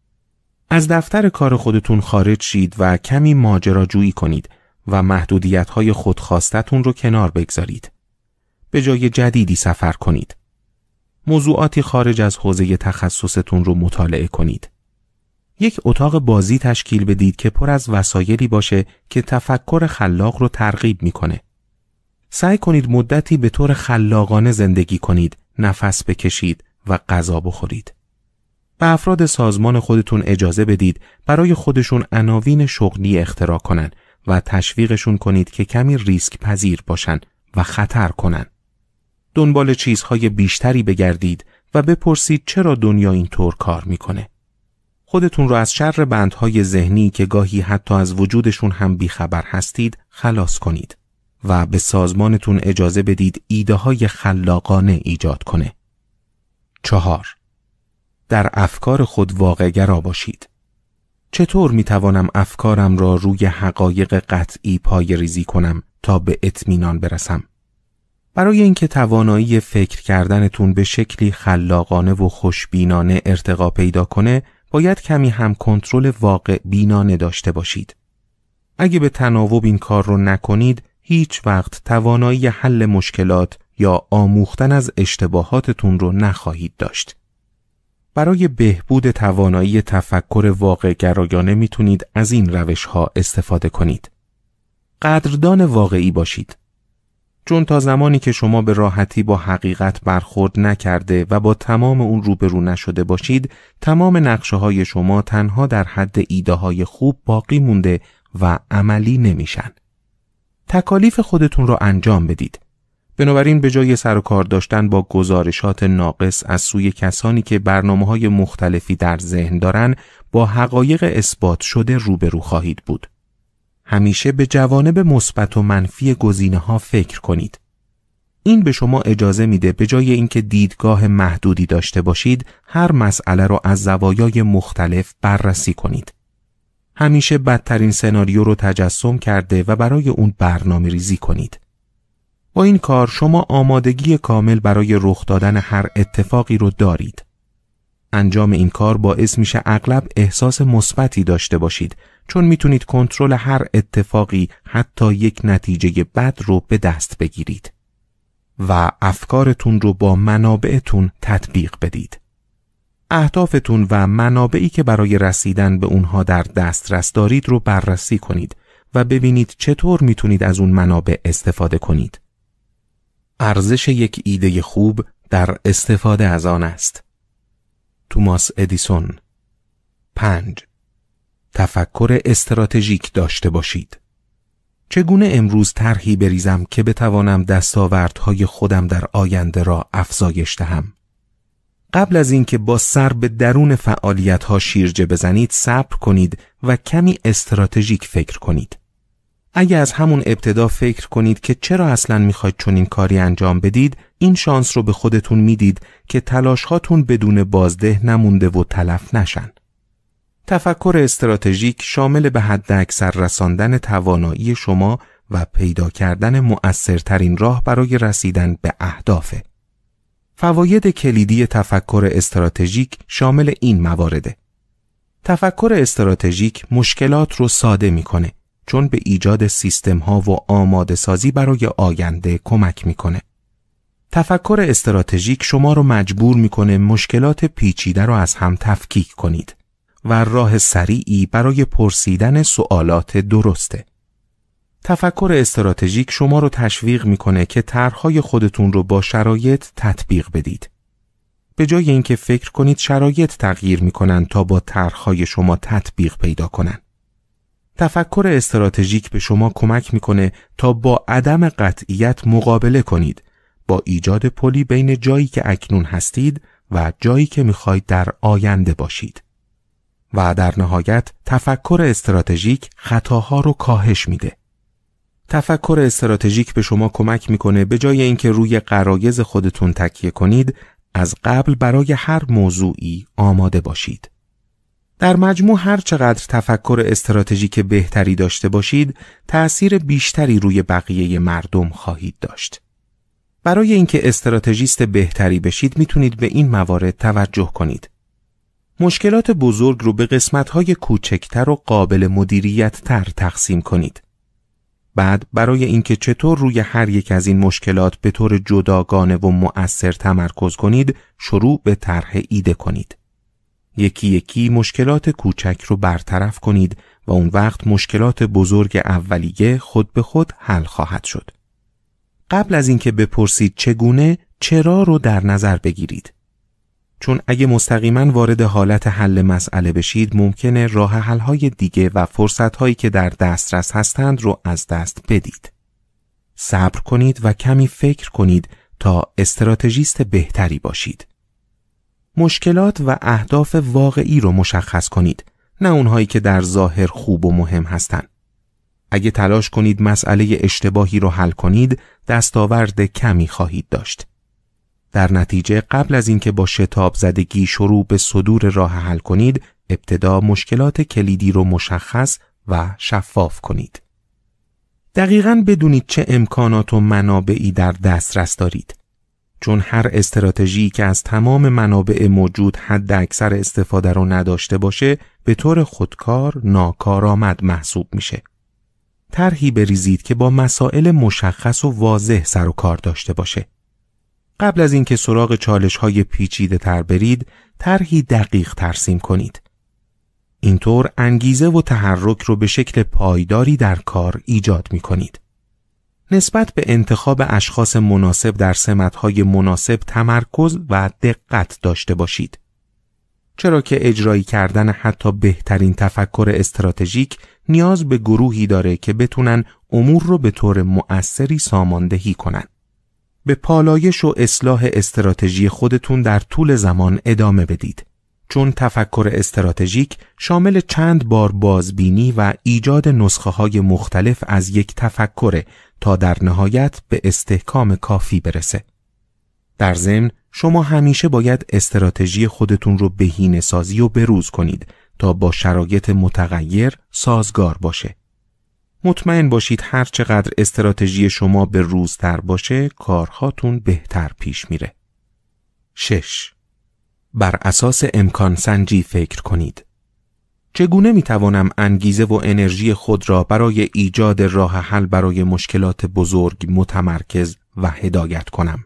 از دفتر کار خودتون خارج شید و کمی ماجراجویی کنید و محدودیت‌های خودخواستتون رو کنار بگذارید. به جای جدیدی سفر کنید. موضوعاتی خارج از حوزه تخصصتون رو مطالعه کنید. یک اتاق بازی تشکیل بدید که پر از وسایلی باشه که تفکر خلاق رو ترغیب میکنه. سعی کنید مدتی به طور خلاقانه زندگی کنید، نفس بکشید و غذا بخورید. به افراد سازمان خودتون اجازه بدید برای خودشون عناوین شغلی اختراع کنن و تشویقشون کنید که کمی ریسک پذیر باشن و خطر کنن. دنبال چیزهای بیشتری بگردید و بپرسید چرا دنیا اینطور کار میکنه. خودتون رو از شر بندهای ذهنی که گاهی حتی از وجودشون هم بیخبر هستید خلاص کنید و به سازمانتون اجازه بدید ایده های خلاقانه ایجاد کنه. چهار. در افکار خود واقع‌گرا باشید. چطور می توانم افکارم را روی حقایق قطعی پای ریزی کنم تا به اطمینان برسم؟ برای اینکه توانایی فکر کردنتون به شکلی خلاقانه و خوشبینانه ارتقا پیدا کنه، باید کمی هم کنترل واقع بینانه داشته باشید. اگه به تناوب این کار رو نکنید، هیچ وقت توانایی حل مشکلات یا آموختن از اشتباهاتتون رو نخواهید داشت. برای بهبود توانایی تفکر واقع گرایانه میتونید از این روش ها استفاده کنید. قدردان واقعی باشید. چون تا زمانی که شما به راحتی با حقیقت برخورد نکرده و با تمام اون روبرو نشده باشید، تمام نقشه های شما تنها در حد ایده های خوب باقی مونده و عملی نمیشن. تکالیف خودتون رو انجام بدید. بنابراین به جای سر و کار داشتن با گزارشات ناقص از سوی کسانی که برنامه‌های مختلفی در ذهن دارن، با حقایق اثبات شده روبرو خواهید بود. همیشه به جوانب مثبت و منفی گزینه‌ها فکر کنید. این به شما اجازه میده به جای اینکه دیدگاه محدودی داشته باشید، هر مسئله رو از زوایای مختلف بررسی کنید. همیشه بدترین سناریو رو تجسم کرده و برای اون برنامه ریزی کنید. با این کار شما آمادگی کامل برای رخ دادن هر اتفاقی رو دارید. انجام این کار باعث میشه اغلب احساس مثبتی داشته باشید، چون میتونید کنترل هر اتفاقی، حتی یک نتیجه بد رو به دست بگیرید و افکارتون رو با منابعتون تطبیق بدید. اهدافتون و منابعی که برای رسیدن به اونها در دسترس دارید رو بررسی کنید و ببینید چطور میتونید از اون منابع استفاده کنید. ارزش یک ایده خوب در استفاده از آن است. توماس ادیسون. پنج. تفکر استراتژیک داشته باشید. چگونه امروز طرحی بریزم که بتوانم دستاوردهای خودم در آینده را افزایش دهم؟ قبل از اینکه با سر به درون فعالیت‌ها شیرجه بزنید، صبر کنید و کمی استراتژیک فکر کنید. اگه از همون ابتدا فکر کنید که چرا اصلاً میخواید چنین کاری انجام بدید، این شانس رو به خودتون میدید که تلاش‌هاتون بدون بازده نمونده و تلف نشن. تفکر استراتژیک شامل به حد اکثر رساندن توانایی شما و پیدا کردن مؤثرترین راه برای رسیدن به اهدافه. فواید کلیدی تفکر استراتژیک شامل این موارده. تفکر استراتژیک مشکلات رو ساده میکنه، چون به ایجاد سیستم ها و آماده سازی برای آینده کمک میکنه. تفکر استراتژیک شما رو مجبور میکنه مشکلات پیچیده رو از هم تفکیک کنید و راه سریعی برای پرسیدن سوالات درسته. تفکر استراتژیک شما رو تشویق میکنه که طرح‌های خودتون رو با شرایط تطبیق بدید. به جای اینکه فکر کنید شرایط تغییر میکنن تا با طرح‌های شما تطبیق پیدا کنن. تفکر استراتژیک به شما کمک میکنه تا با عدم قطعیت مقابله کنید، با ایجاد پلی بین جایی که اکنون هستید و جایی که میخواید در آینده باشید. و در نهایت تفکر استراتژیک خطاها رو کاهش میده. تفکر استراتژیک به شما کمک میکنه به جای اینکه روی غرایز خودتون تکیه کنید، از قبل برای هر موضوعی آماده باشید. در مجموع هر چقدر تفکر استراتژیک بهتری داشته باشید، تأثیر بیشتری روی بقیه مردم خواهید داشت. برای اینکه استراتژیست بهتری بشید، میتونید به این موارد توجه کنید. مشکلات بزرگ رو به قسمت‌های کوچکتر و قابل مدیریت تر تقسیم کنید. بعد برای اینکه چطور روی هر یک از این مشکلات به طور جداگانه و مؤثر تمرکز کنید، شروع به طرح ایده کنید. یکی یکی مشکلات کوچک رو برطرف کنید و اون وقت مشکلات بزرگ اولیه خود به خود حل خواهد شد. قبل از اینکه بپرسید چگونه، چرا رو در نظر بگیرید. چون اگه مستقیما وارد حالت حل مسئله بشید، ممکنه راه حل‌های دیگه و فرصت‌هایی که در دسترس هستند رو از دست بدید. صبر کنید و کمی فکر کنید تا استراتژیست بهتری باشید. مشکلات و اهداف واقعی رو مشخص کنید، نه اونهایی که در ظاهر خوب و مهم هستن. اگه تلاش کنید مسئله اشتباهی رو حل کنید، دستاورد کمی خواهید داشت. در نتیجه قبل از اینکه با شتاب زدگی شروع به صدور راه حل کنید، ابتدا مشکلات کلیدی رو مشخص و شفاف کنید. دقیقاً بدونید چه امکانات و منابعی در دسترس دارید. چون هر استراتژی که از تمام منابع موجود حد اکثر استفاده رو نداشته باشه، به طور خودکار ناکارآمد محسوب میشه. طرحی بریزید که با مسائل مشخص و واضح سر و کار داشته باشه. قبل از اینکه سراغ چالش‌های پیچیده تر برید، طرحی دقیق ترسیم کنید. اینطور انگیزه و تحرک رو به شکل پایداری در کار ایجاد می کنید. نسبت به انتخاب اشخاص مناسب در سمت‌های مناسب تمرکز و دقت داشته باشید. چرا که اجرایی کردن حتی بهترین تفکر استراتژیک نیاز به گروهی داره که بتونن امور رو به طور مؤثری ساماندهی کنن. به پالایش و اصلاح استراتژی خودتون در طول زمان ادامه بدید. چون تفکر استراتژیک شامل چند بار بازبینی و ایجاد نسخه‌های مختلف از یک تفکر تا در نهایت به استحکام کافی برسه. در ضمن شما همیشه باید استراتژی خودتون رو بهینه‌سازی و بروز کنید تا با شرایط متغیر سازگار باشه. مطمئن باشید هر چقدر استراتژی شما به روزتر باشه، کارهاتون بهتر پیش میره. شش. بر اساس امکان سنجی فکر کنید. چگونه میتوانم انگیزه و انرژی خود را برای ایجاد راه حل برای مشکلات بزرگ متمرکز و هدایت کنم؟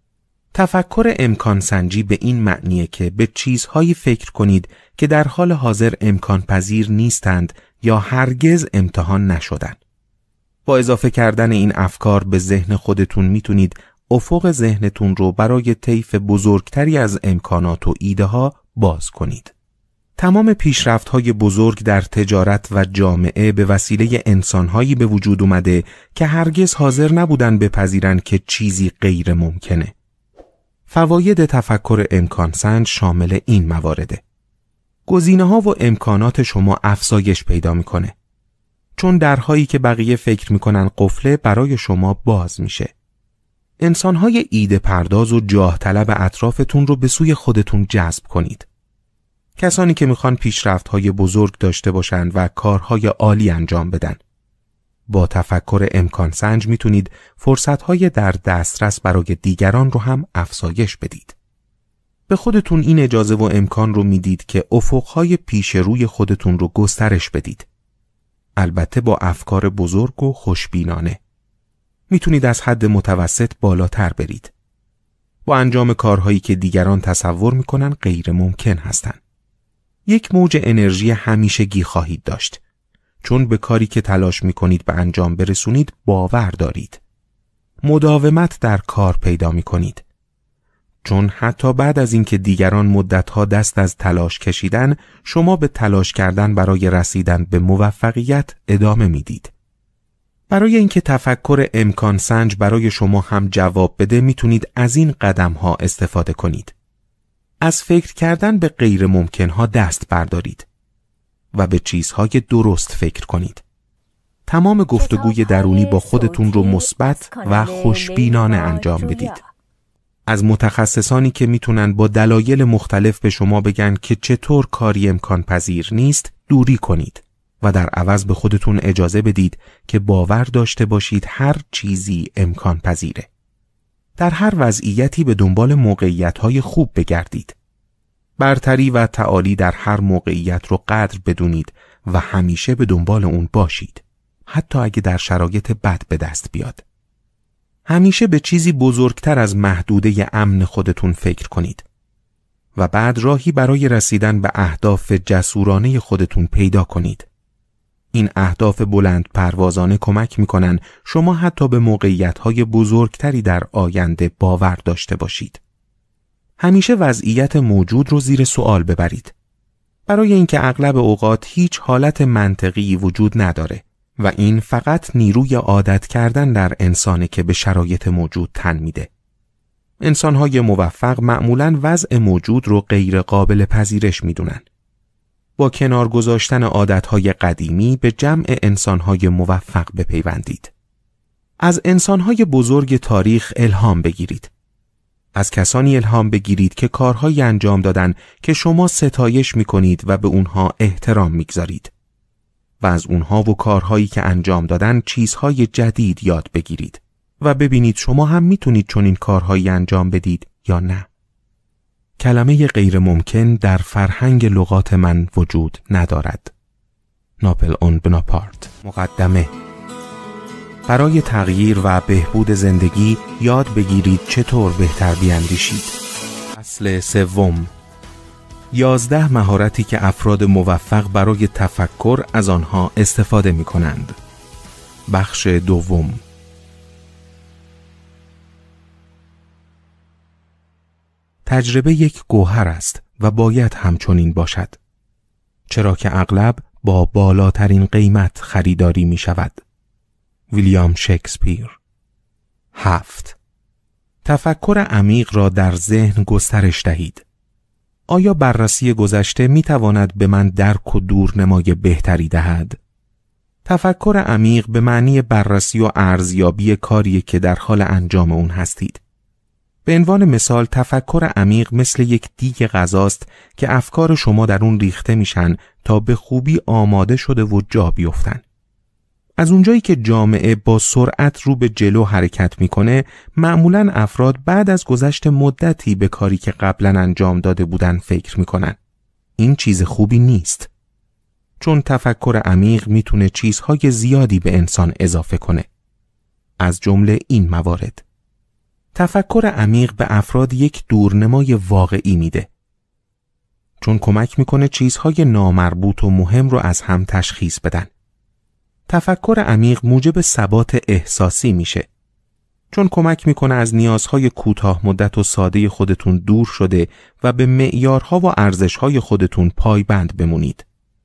تفکر امکان سنجی به این معنیه که به چیزهایی فکر کنید که در حال حاضر امکان پذیر نیستند یا هرگز امتحان نشدن. با اضافه کردن این افکار به ذهن خودتون میتونید افق ذهنتون رو برای طیف بزرگتری از امکانات و ایده ها باز کنید. تمام پیشرفت‌های بزرگ در تجارت و جامعه به وسیله انسان‌هایی به وجود اومده که هرگز حاضر نبودن بپذیرن که چیزی غیر ممکنه. فواید تفکر امکان سنج شامل این موارده. گزینه‌ها و امکانات شما افزایش پیدا میکنه. چون درهایی که بقیه فکر میکنن قفله برای شما باز میشه. انسان‌های ایده پرداز و جاه طلب اطرافتون رو به سوی خودتون جذب کنید. کسانی که میخوان پیشرفت‌های بزرگ داشته باشند و کارهای عالی انجام بدن. با تفکر امکان سنج میتونید فرصت‌های در دسترس برای دیگران رو هم افزایش بدید. به خودتون این اجازه و امکان رو میدید که افق‌های پیش روی خودتون رو گسترش بدید. البته با افکار بزرگ و خوشبینانه. میتونید از حد متوسط بالاتر برید. با انجام کارهایی که دیگران تصور میکنن غیر ممکن هستن. یک موج انرژی همیشگی خواهید داشت. چون به کاری که تلاش میکنید به انجام برسونید باور دارید. مداومت در کار پیدا میکنید. چون حتی بعد از اینکه دیگران مدتها دست از تلاش کشیدن، شما به تلاش کردن برای رسیدن به موفقیت ادامه میدید. برای اینکه تفکر امکان سنج برای شما هم جواب بده میتونید از این قدم ها استفاده کنید. از فکر کردن به غیر ممکن ها دست بردارید و به چیزهای درست فکر کنید. تمام گفتگوی درونی با خودتون رو مثبت و خوشبینانه انجام بدید. از متخصصانی که میتونن با دلایل مختلف به شما بگن که چطور کاری امکان پذیر نیست دوری کنید و در عوض به خودتون اجازه بدید که باور داشته باشید هر چیزی امکان پذیره. در هر وضعیتی به دنبال موقعیت‌های خوب بگردید. برتری و تعالی در هر موقعیت رو قدر بدونید و همیشه به دنبال اون باشید، حتی اگه در شرایط بد به دست بیاد. همیشه به چیزی بزرگتر از محدوده امن خودتون فکر کنید و بعد راهی برای رسیدن به اهداف جسورانه خودتون پیدا کنید. این اهداف بلند پروازانه کمک میکنن شما حتی به موقعیت‌های بزرگتری در آینده باور داشته باشید. همیشه وضعیت موجود رو زیر سوال ببرید. برای اینکه اغلب اوقات هیچ حالت منطقی وجود نداره و این فقط نیروی عادت کردن در انسانه که به شرایط موجود تن میده. انسان‌های موفق معمولاً وضع موجود رو غیر قابل پذیرش می‌دونن. با کنار گذاشتن عادت‌های قدیمی به جمع انسان‌های موفق بپیوندید. از انسان‌های بزرگ تاریخ الهام بگیرید. از کسانی الهام بگیرید که کارهایی انجام دادن که شما ستایش می‌کنید و به اونها احترام می‌گذارید. و از اونها و کارهایی که انجام دادن چیزهای جدید یاد بگیرید و ببینید شما هم میتونید چنین کارهایی انجام بدید یا نه. کلمه غیر ممکن در فرهنگ لغات من وجود ندارد. ناپلئون بناپارت. مقدمه. برای تغییر و بهبود زندگی یاد بگیرید چطور بهتر بیاندیشید. فصل سوم. یازده مهارتی که افراد موفق برای تفکر از آنها استفاده می کنند. بخش دوم. تجربه یک گوهر است و باید همچنین باشد. چرا که اغلب با بالاترین قیمت خریداری می شود. ویلیام شکسپیر. هفت. تفکر عمیق را در ذهن گسترش دهید. آیا بررسی گذشته می تواند به من درک و دورنمای بهتری دهد؟ تفکر عمیق به معنی بررسی و ارزیابی کاری که در حال انجام اون هستید. به عنوان مثال تفکر عمیق مثل یک دیگ غذاست که افکار شما در اون ریخته میشن تا به خوبی آماده شده و جا بیفتن. از اونجایی که جامعه با سرعت رو به جلو حرکت میکنه، معمولاً افراد بعد از گذشت مدتی به کاری که قبلا انجام داده بودن فکر میکنن. این چیز خوبی نیست. چون تفکر عمیق میتونه چیزهای زیادی به انسان اضافه کنه. از جمله این موارد. تفکر عمیق به افراد یک دورنمای واقعی میده. چون کمک میکنه چیزهای نامربوط و مهم رو از هم تشخیص بدن. تفکر عمیق موجب ثبات احساسی میشه. چون کمک میکنه از نیازهای کوتاه مدت و ساده خودتون دور شده و به معیارها و ارزشهای خودتون پایبند بمونید.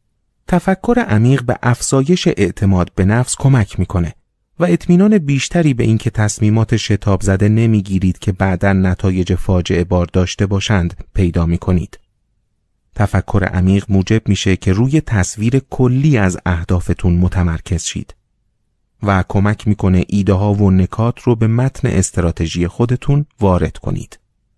تفکر عمیق به افزایش اعتماد به نفس کمک میکنه و اطمینان بیشتری به اینکه تصمیمات شتاب زده نمیگیرید که بعداً نتایج فاجعه بار داشته باشند پیدا میکنید. تفکر عمیق موجب میشه که روی تصویر کلی از اهدافتون متمرکز شید و کمک میکنه ایده ها و نکات رو به متن استراتژی خودتون وارد کنید.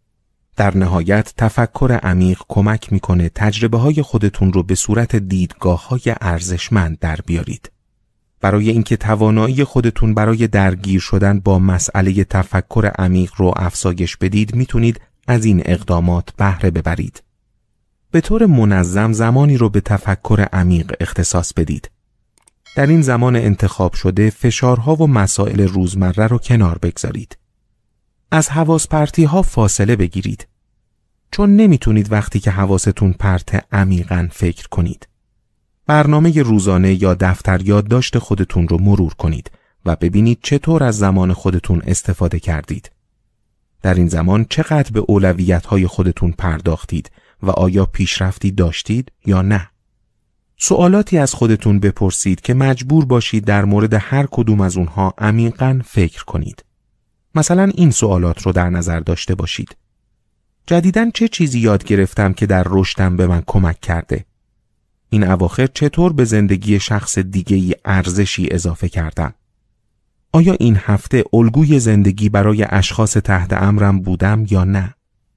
در نهایت تفکر عمیق کمک میکنه تجربه های خودتون رو به صورت دیدگاه های ارزشمند در بیارید. برای اینکه توانایی خودتون برای درگیر شدن با مسئله تفکر عمیق رو افزایش بدید میتونید از این اقدامات بهره ببرید. به طور منظم زمانی رو به تفکر عمیق اختصاص بدید. در این زمان انتخاب شده فشارها و مسائل روزمره رو کنار بگذارید. از حواس پرتی ها فاصله بگیرید. چون نمیتونید وقتی که حواستون پرت عمیقاً فکر کنید. برنامه روزانه یا دفتر یادداشت خودتون رو مرور کنید و ببینید چطور از زمان خودتون استفاده کردید. در این زمان چقدر به اولویت‌های خودتون پرداختید و آیا پیشرفتی داشتید یا نه؟ سوالاتی از خودتون بپرسید که مجبور باشید در مورد هر کدوم از اونها عمیقاً فکر کنید. مثلا این سوالات رو در نظر داشته باشید. جدیداً چه چیزی یاد گرفتم که در رشدم به من کمک کرده؟ این اواخر چطور به زندگی شخص دیگه‌ای ارزشی اضافه کردم؟ آیا این هفته الگوی زندگی برای اشخاص تحت امرم بودم یا نه؟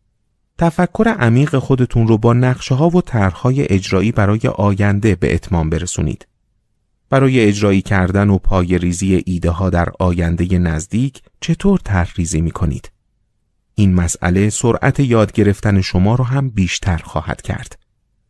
تفکر عمیق خودتون رو با نقشه‌ها و طرح‌های اجرایی برای آینده به اتمام برسونید. برای اجرایی کردن و پایه‌ریزی ایده‌ها در آینده نزدیک چطور طرح‌ریزی می‌کنید؟ این مسئله سرعت یاد گرفتن شما رو هم بیشتر خواهد کرد.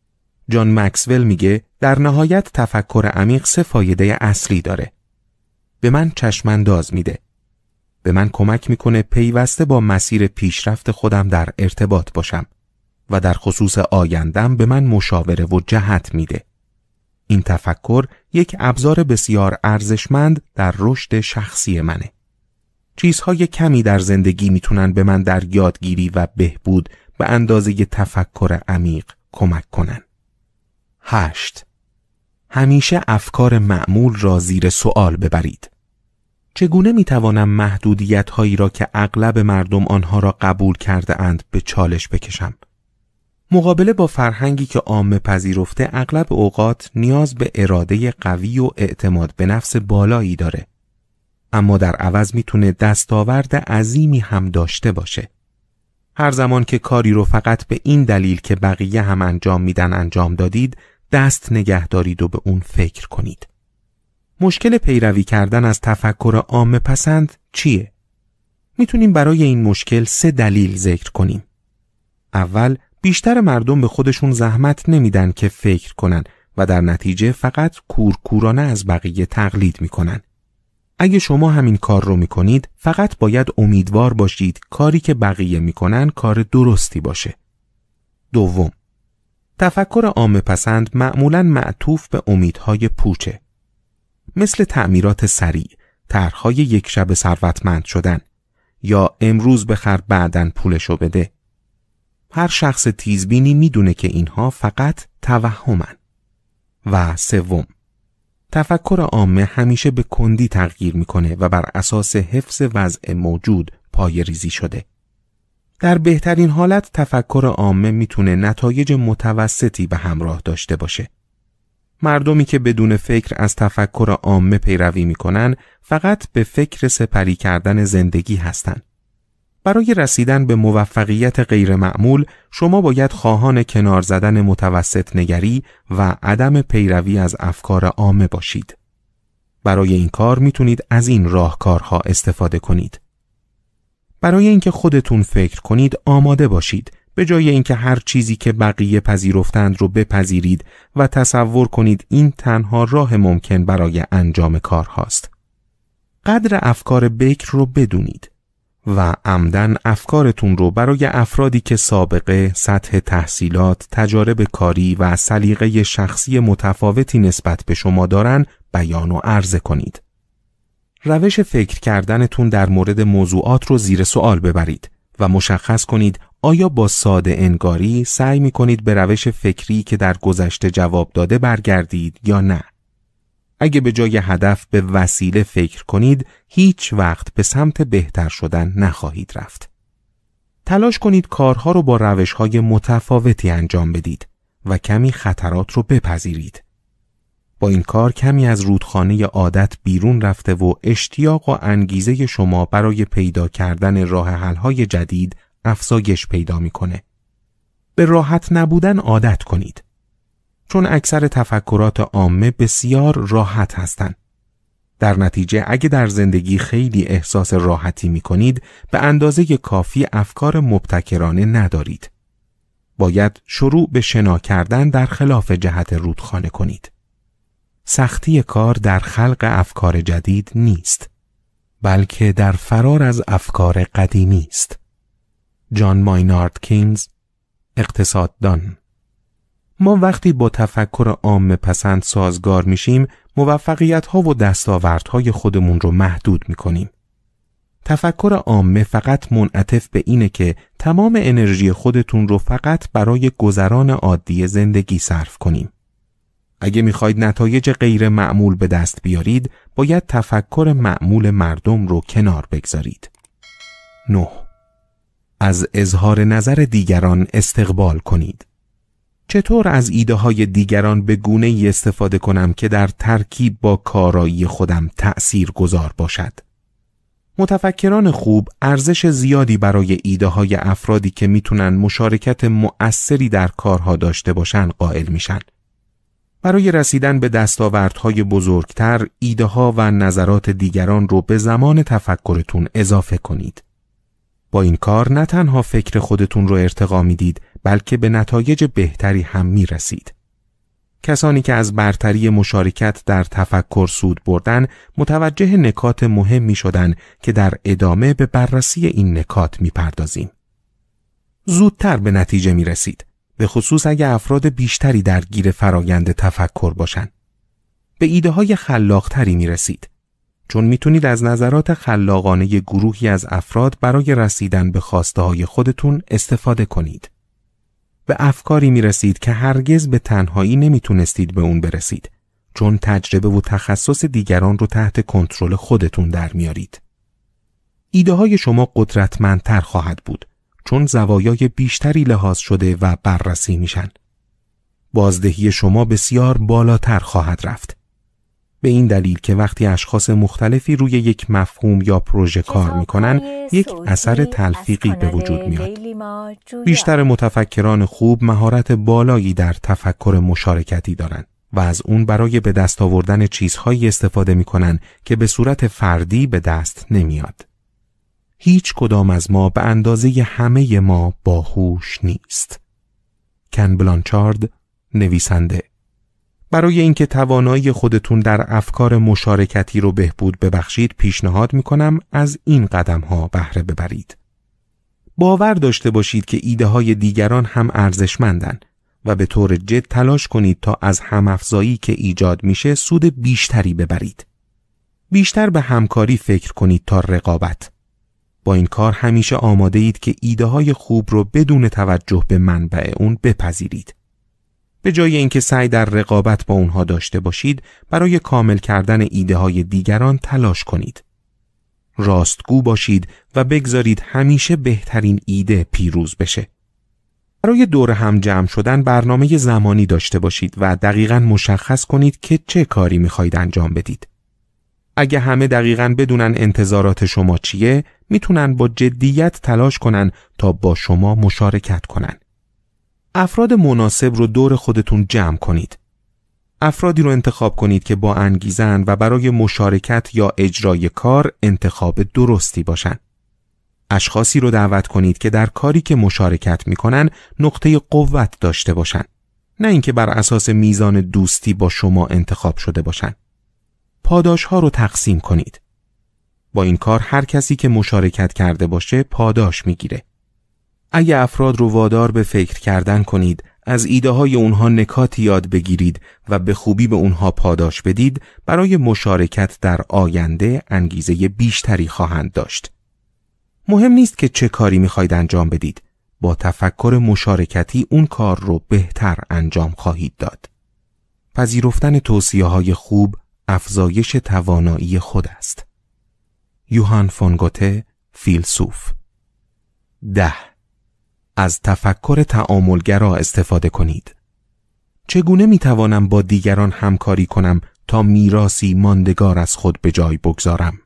جان مکسول میگه در نهایت تفکر عمیق سه فایده اصلی داره. به من چشمانداز میده. به من کمک میکنه پیوسته با مسیر پیشرفت خودم در ارتباط باشم و در خصوص آیندم به من مشاوره و جهت میده. این تفکر یک ابزار بسیار ارزشمند در رشد شخصی منه. چیزهای کمی در زندگی میتونن به من در یادگیری و بهبود به اندازه تفکر عمیق کمک کنن. هشت. همیشه افکار معمول را زیر سوال ببرید. چگونه میتوانم محدودیت هایی را که اغلب مردم آنها را قبول کرده اند به چالش بکشم؟ مقابله با فرهنگی که عامه پذیرفته اغلب اوقات نیاز به اراده قوی و اعتماد به نفس بالایی داره. اما در عوض میتونه دستاورد عظیمی هم داشته باشه. هر زمان که کاری رو فقط به این دلیل که بقیه هم انجام میدن انجام دادید، دست نگه دارید و به اون فکر کنید. مشکل پیروی کردن از تفکر عامه پسند چیه؟ میتونیم برای این مشکل سه دلیل ذکر کنیم. اول، بیشتر مردم به خودشون زحمت نمیدن که فکر کنن و در نتیجه فقط کورکورانه از بقیه تقلید میکنن. اگه شما همین کار رو میکنید، فقط باید امیدوار باشید کاری که بقیه میکنن کار درستی باشه. دوم، تفکر عامه پسند معمولاً معطوف به امیدهای پوچه. مثل تعمیرات سریع، طرح‌های یک شب ثروتمند شدن یا امروز بخر بعداً پولشو بده. هر شخص تیزبینی میدونه که اینها فقط توهمن. و سوم، تفکر عامه همیشه به کندی تغییر میکنه و بر اساس حفظ وضع موجود پایه‌ریزی شده. در بهترین حالت تفکر عامه میتونه نتایج متوسطی به همراه داشته باشه. مردمی که بدون فکر از تفکر عامه پیروی میکنن فقط به فکر سپری کردن زندگی هستن. برای رسیدن به موفقیت غیر معمول، شما باید خواهان کنار زدن متوسط نگری و عدم پیروی از افکار عامه باشید. برای این کار میتونید از این راهکارها استفاده کنید. برای اینکه خودتون فکر کنید آماده باشید، به جای اینکه هر چیزی که بقیه پذیرفتند رو بپذیرید و تصور کنید این تنها راه ممکن برای انجام کار هاست. قدر افکار بکر رو بدونید و عمدن افکارتون رو برای افرادی که سابقه، سطح تحصیلات، تجارب کاری و سلیقه شخصی متفاوتی نسبت به شما دارن بیان و عرضه کنید. روش فکر کردنتون در مورد موضوعات رو زیر سوال ببرید و مشخص کنید آیا با ساده انگاری سعی می کنید به روش فکری که در گذشته جواب داده برگردید یا نه. اگه به جای هدف به وسیله فکر کنید، هیچ وقت به سمت بهتر شدن نخواهید رفت. تلاش کنید کارها رو با روش‌های متفاوتی انجام بدید و کمی خطرات رو بپذیرید. با این کار کمی از رودخانه عادت بیرون رفته و اشتیاق و انگیزه شما برای پیدا کردن راه حل‌های جدید افزایش پیدا می‌کنه. به راحت نبودن عادت کنید. چون اکثر تفکرات عامه بسیار راحت هستند. در نتیجه اگه در زندگی خیلی احساس راحتی می کنید، به اندازه کافی افکار مبتکرانه ندارید. باید شروع به شنا کردن در خلاف جهت رودخانه کنید. سختی کار در خلق افکار جدید نیست، بلکه در فرار از افکار قدیمی است. جان ماینارد کینز، اقتصاددان. ما وقتی با تفکر عامه پسند سازگار میشیم، موفقیت‌ها و دستاوردهای خودمون رو محدود میکنیم. تفکر عامه فقط منعطف به اینه که تمام انرژی خودتون رو فقط برای گذران عادی زندگی صرف کنیم. اگه میخواید نتایج غیر معمول به دست بیارید، باید تفکر معمول مردم رو کنار بگذارید. نه. از اظهار نظر دیگران استقبال کنید. چطور از ایده های دیگران به گونه ای استفاده کنم که در ترکیب با کارایی خودم تأثیر گذار باشد؟ متفکران خوب ارزش زیادی برای ایده های افرادی که میتونن مشارکت مؤثری در کارها داشته باشن قائل میشن. برای رسیدن به دستاوردهای بزرگتر، ایده ها و نظرات دیگران رو به زمان تفکرتون اضافه کنید. با این کار نه تنها فکر خودتون رو ارتقا میدید، بلکه به نتایج بهتری هم میرسید. کسانی که از برتری مشارکت در تفکر سود بردن، متوجه نکات مهمی شدن که در ادامه به بررسی این نکات میپردازیم. زودتر به نتیجه میرسید، به خصوص اگه افراد بیشتری درگیر فرایند تفکر باشن. به ایده های خلاقتری میرسید، چون میتونید از نظرات خلاقانه گروهی از افراد برای رسیدن به خواسته های خودتون استفاده کنید. به افکاری میرسید که هرگز به تنهایی نمیتونستید به اون برسید، چون تجربه و تخصص دیگران رو تحت کنترل خودتون در میارید. ایده های شما قدرتمندتر خواهد بود چون زوایای بیشتری لحاظ شده و بررسی میشن. بازدهی شما بسیار بالاتر خواهد رفت. به این دلیل که وقتی اشخاص مختلفی روی یک مفهوم یا پروژه کار میکنن، یک اثر تلفیقی به وجود میاد. بیشتر متفکران خوب مهارت بالایی در تفکر مشارکتی دارن و از اون برای به دست آوردن چیزهایی استفاده میکنن که به صورت فردی به دست نمیاد. هیچ کدام از ما به اندازه همه ما باهوش نیست. کن بلانچارد، نویسنده. برای اینکه توانایی خودتون در افکار مشارکتی رو بهبود ببخشید، پیشنهاد میکنم از این قدم ها بهره ببرید. باور داشته باشید که ایده های دیگران هم ارزشمندن و به طور جد تلاش کنید تا از همافزایی که ایجاد میشه سود بیشتری ببرید. بیشتر به همکاری فکر کنید تا رقابت. با این کار همیشه آماده اید که ایده های خوب رو بدون توجه به منبع اون بپذیرید. به جای اینکه سعی در رقابت با اونها داشته باشید، برای کامل کردن ایده های دیگران تلاش کنید. راستگو باشید و بگذارید همیشه بهترین ایده پیروز بشه. برای دور هم جمع شدن برنامه زمانی داشته باشید و دقیقاً مشخص کنید که چه کاری میخواید انجام بدید. اگه همه دقیقاً بدونن انتظارات شما چیه، میتونن با جدیت تلاش کنن تا با شما مشارکت کنن. افراد مناسب رو دور خودتون جمع کنید. افرادی رو انتخاب کنید که با انگیزن و برای مشارکت یا اجرای کار انتخاب درستی باشن. اشخاصی رو دعوت کنید که در کاری که مشارکت میکنن نقطه قوت داشته باشن، نه اینکه بر اساس میزان دوستی با شما انتخاب شده باشن. پاداش ها رو تقسیم کنید. با این کار هر کسی که مشارکت کرده باشه پاداش میگیره. اگه افراد رو وادار به فکر کردن کنید، از ایده های اونها نکاتی یاد بگیرید و به خوبی به اونها پاداش بدید، برای مشارکت در آینده انگیزه بیشتری خواهند داشت. مهم نیست که چه کاری میخواید انجام بدید، با تفکر مشارکتی اون کار رو بهتر انجام خواهید داد. پذیرفتن توصیه های خوب افزایش توانایی خود است. یوهان فون گوته، فیلسوف. ده. از تفکر تعاملگرا استفاده کنید. چگونه میتوانم با دیگران همکاری کنم تا میراثی ماندگار از خود به جای بگذارم؟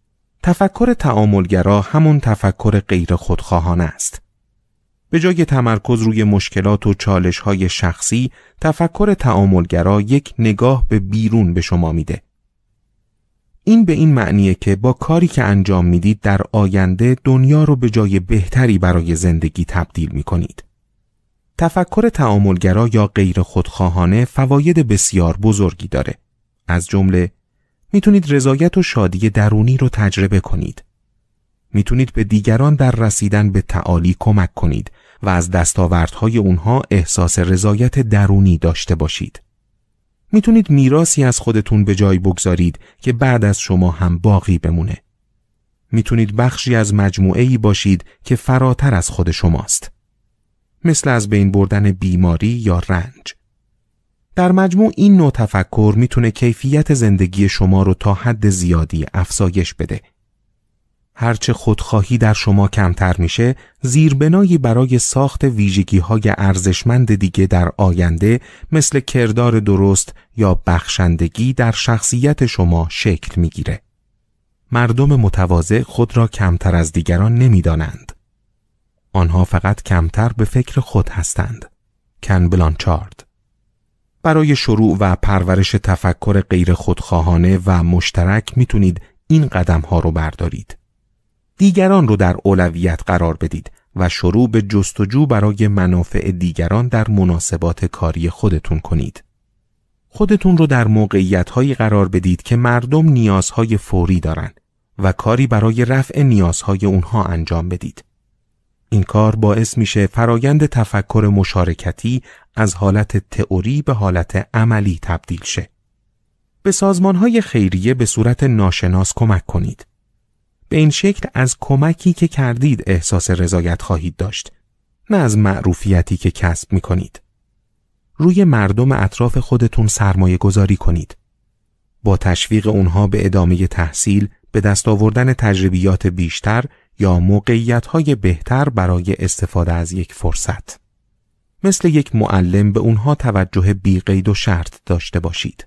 تفکر تعاملگرا همون تفکر غیر خودخواهانه است. به جای تمرکز روی مشکلات و چالش‌های شخصی، تفکر تعاملگرا یک نگاه به بیرون به شما میده. این به این معنیه که با کاری که انجام میدید در آینده دنیا رو به جای بهتری برای زندگی تبدیل میکنید. تفکر تعاملگرا یا غیر خودخواهانه فواید بسیار بزرگی داره. از جمله میتونید رضایت و شادی درونی رو تجربه کنید. میتونید به دیگران در رسیدن به تعالی کمک کنید و از دستاوردهای اونها احساس رضایت درونی داشته باشید. میتونید میراثی از خودتون به جای بگذارید که بعد از شما هم باقی بمونه. میتونید بخشی از مجموعه‌ای باشید که فراتر از خود شماست. مثل از بین بردن بیماری یا رنج. در مجموع این نوع تفکر میتونه کیفیت زندگی شما رو تا حد زیادی افزایش بده. هرچه خودخواهی در شما کمتر میشه، زیربنایی برای ساخت ویژگی‌های ارزشمند دیگه در آینده مثل کردار درست یا بخشندگی در شخصیت شما شکل میگیره. مردم متواضع خود را کمتر از دیگران نمیدانند. آنها فقط کمتر به فکر خود هستند. کن بلانچارد. برای شروع و پرورش تفکر غیر خودخواهانه و مشترک میتونید این قدم ها رو بردارید. دیگران رو در اولویت قرار بدید و شروع به جستجو برای منافع دیگران در مناسبات کاری خودتون کنید. خودتون رو در موقعیت‌هایی قرار بدید که مردم نیازهای فوری دارن و کاری برای رفع نیازهای اونها انجام بدید. این کار باعث میشه فرایند تفکر مشارکتی از حالت تئوری به حالت عملی تبدیل شه. به سازمان‌های خیریه به صورت ناشناس کمک کنید. به این شکل از کمکی که کردید احساس رضایت خواهید داشت، نه از معروفیتی که کسب می‌کنید. روی مردم اطراف خودتون سرمایه گذاری کنید. با تشویق اونها به ادامه تحصیل، به دست آوردن تجربیات بیشتر یا موقعیت‌های بهتر برای استفاده از یک فرصت. مثل یک معلم به اونها توجه بی قید و شرط داشته باشید.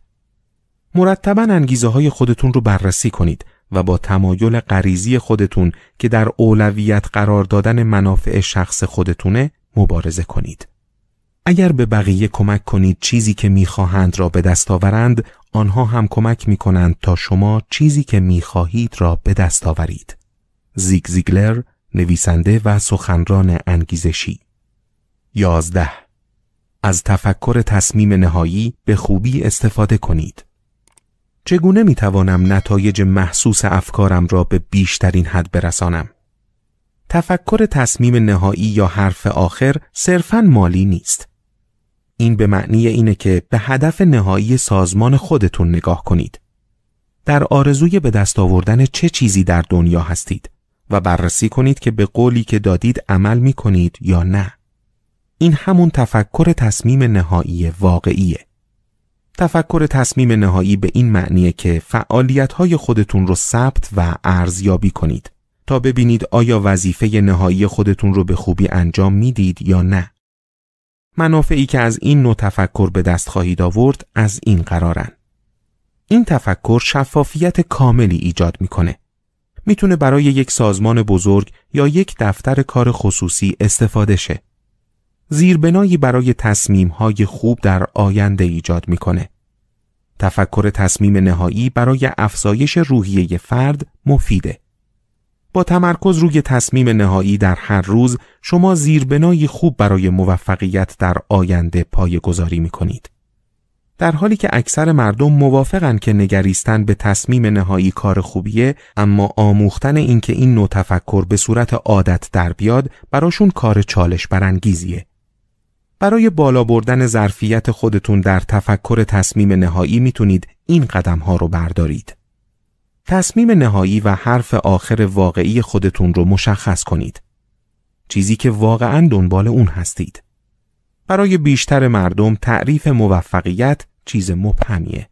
مرتباً انگیزه‌های خودتون رو بررسی کنید و با تمایل غریزی خودتون که در اولویت قرار دادن منافع شخص خودتونه مبارزه کنید. اگر به بقیه کمک کنید چیزی که می‌خواهند را به دست آورند، آنها هم کمک می‌کنند تا شما چیزی که می‌خواهید را به دست آورید. زیگ زیگلر، نویسنده و سخنران انگیزشی. یازده. از تفکر تصمیم نهایی به خوبی استفاده کنید. چگونه می‌توانم نتایج محسوس افکارم را به بیشترین حد برسانم؟ تفکر تصمیم نهایی یا حرف آخر صرفاً مالی نیست. این به معنی اینه که به هدف نهایی سازمان خودتون نگاه کنید. در آرزوی به دست آوردن چه چیزی در دنیا هستید و بررسی کنید که به قولی که دادید عمل می کنید یا نه. این همون تفکر تصمیم نهایی واقعیه. تفکر تصمیم نهایی به این معنیه که فعالیت‌های خودتون رو ثبت و ارزیابی کنید تا ببینید آیا وظیفه نهایی خودتون رو به خوبی انجام میدید یا نه. منافعی که از این نوع تفکر به دست خواهید آورد از این قرارن. این تفکر شفافیت کاملی ایجاد میکنه. میتونه برای یک سازمان بزرگ یا یک دفتر کار خصوصی استفاده شه. زیربنایی برای تصمیم‌های خوب در آینده ایجاد میکنه. تفکر تصمیم نهایی برای افزایش روحیه فرد مفیده. با تمرکز روی تصمیم نهایی در هر روز، شما زیربنایی خوب برای موفقیت در آینده پایه‌گذاری می‌کنید. در حالی که اکثر مردم موافقن که نگریستن به تصمیم نهایی کار خوبیه، اما آموختن این که این نوع تفکر به صورت عادت در بیاد براشون کار چالش برانگیزیه. برای بالا بردن ظرفیت خودتون در تفکر تصمیم نهایی میتونید این قدم‌ها رو بردارید. تصمیم نهایی و حرف آخر واقعی خودتون رو مشخص کنید. چیزی که واقعاً دنبال اون هستید. برای بیشتر مردم تعریف موفقیت چیز مبهمیه.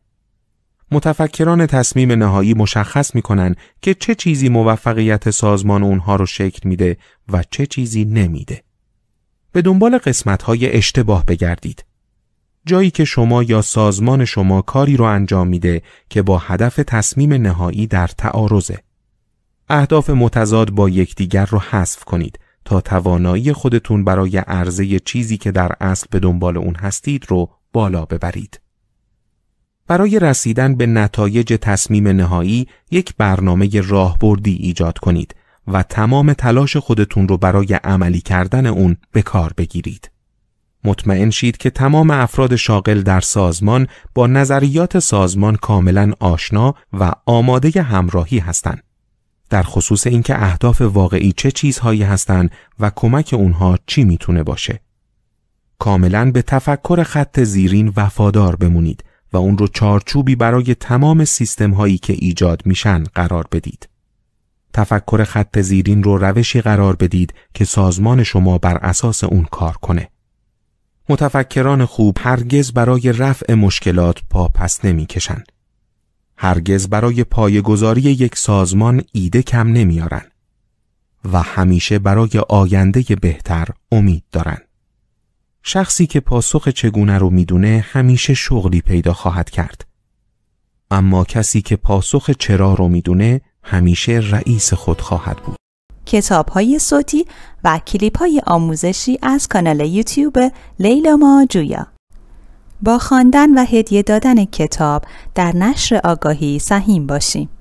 متفکران تصمیم نهایی مشخص میکنن که چه چیزی موفقیت سازمان اونها رو شکل میده و چه چیزی نمیده. به دنبال قسمت‌های اشتباه بگردید. جایی که شما یا سازمان شما کاری رو انجام میده که با هدف تصمیم نهایی در تعارضه. اهداف متضاد با یکدیگر رو حذف کنید تا توانایی خودتون برای عرضه چیزی که در اصل به دنبال اون هستید رو بالا ببرید. برای رسیدن به نتایج تصمیم نهایی یک برنامه راهبردی ایجاد کنید و تمام تلاش خودتون رو برای عملی کردن اون به کار بگیرید. مطمئن شید که تمام افراد شاغل در سازمان با نظریات سازمان کاملا آشنا و آماده همراهی هستند. در خصوص اینکه اهداف واقعی چه چیزهایی هستند و کمک اونها چی میتونه باشه. کاملا به تفکر خط زیرین وفادار بمونید و اون رو چارچوبی برای تمام سیستم هایی که ایجاد میشن قرار بدید. تفکر خط زیرین رو روشی قرار بدید که سازمان شما بر اساس اون کار کنه. متفکران خوب هرگز برای رفع مشکلات پا پس نمی کشن. هرگز برای پایه‌گذاری یک سازمان ایده کم نمیارن و همیشه برای آینده بهتر امید دارن. شخصی که پاسخ چگونه رو میدونه همیشه شغلی پیدا خواهد کرد. اما کسی که پاسخ چرا رو میدونه همیشه رئیس خود خواهد بود. کتاب‌های صوتی و کلیپ‌های آموزشی از کانال یوتیوب لیلا ما جویا. با خواندن و هدیه دادن کتاب در نشر آگاهی سهیم باشیم.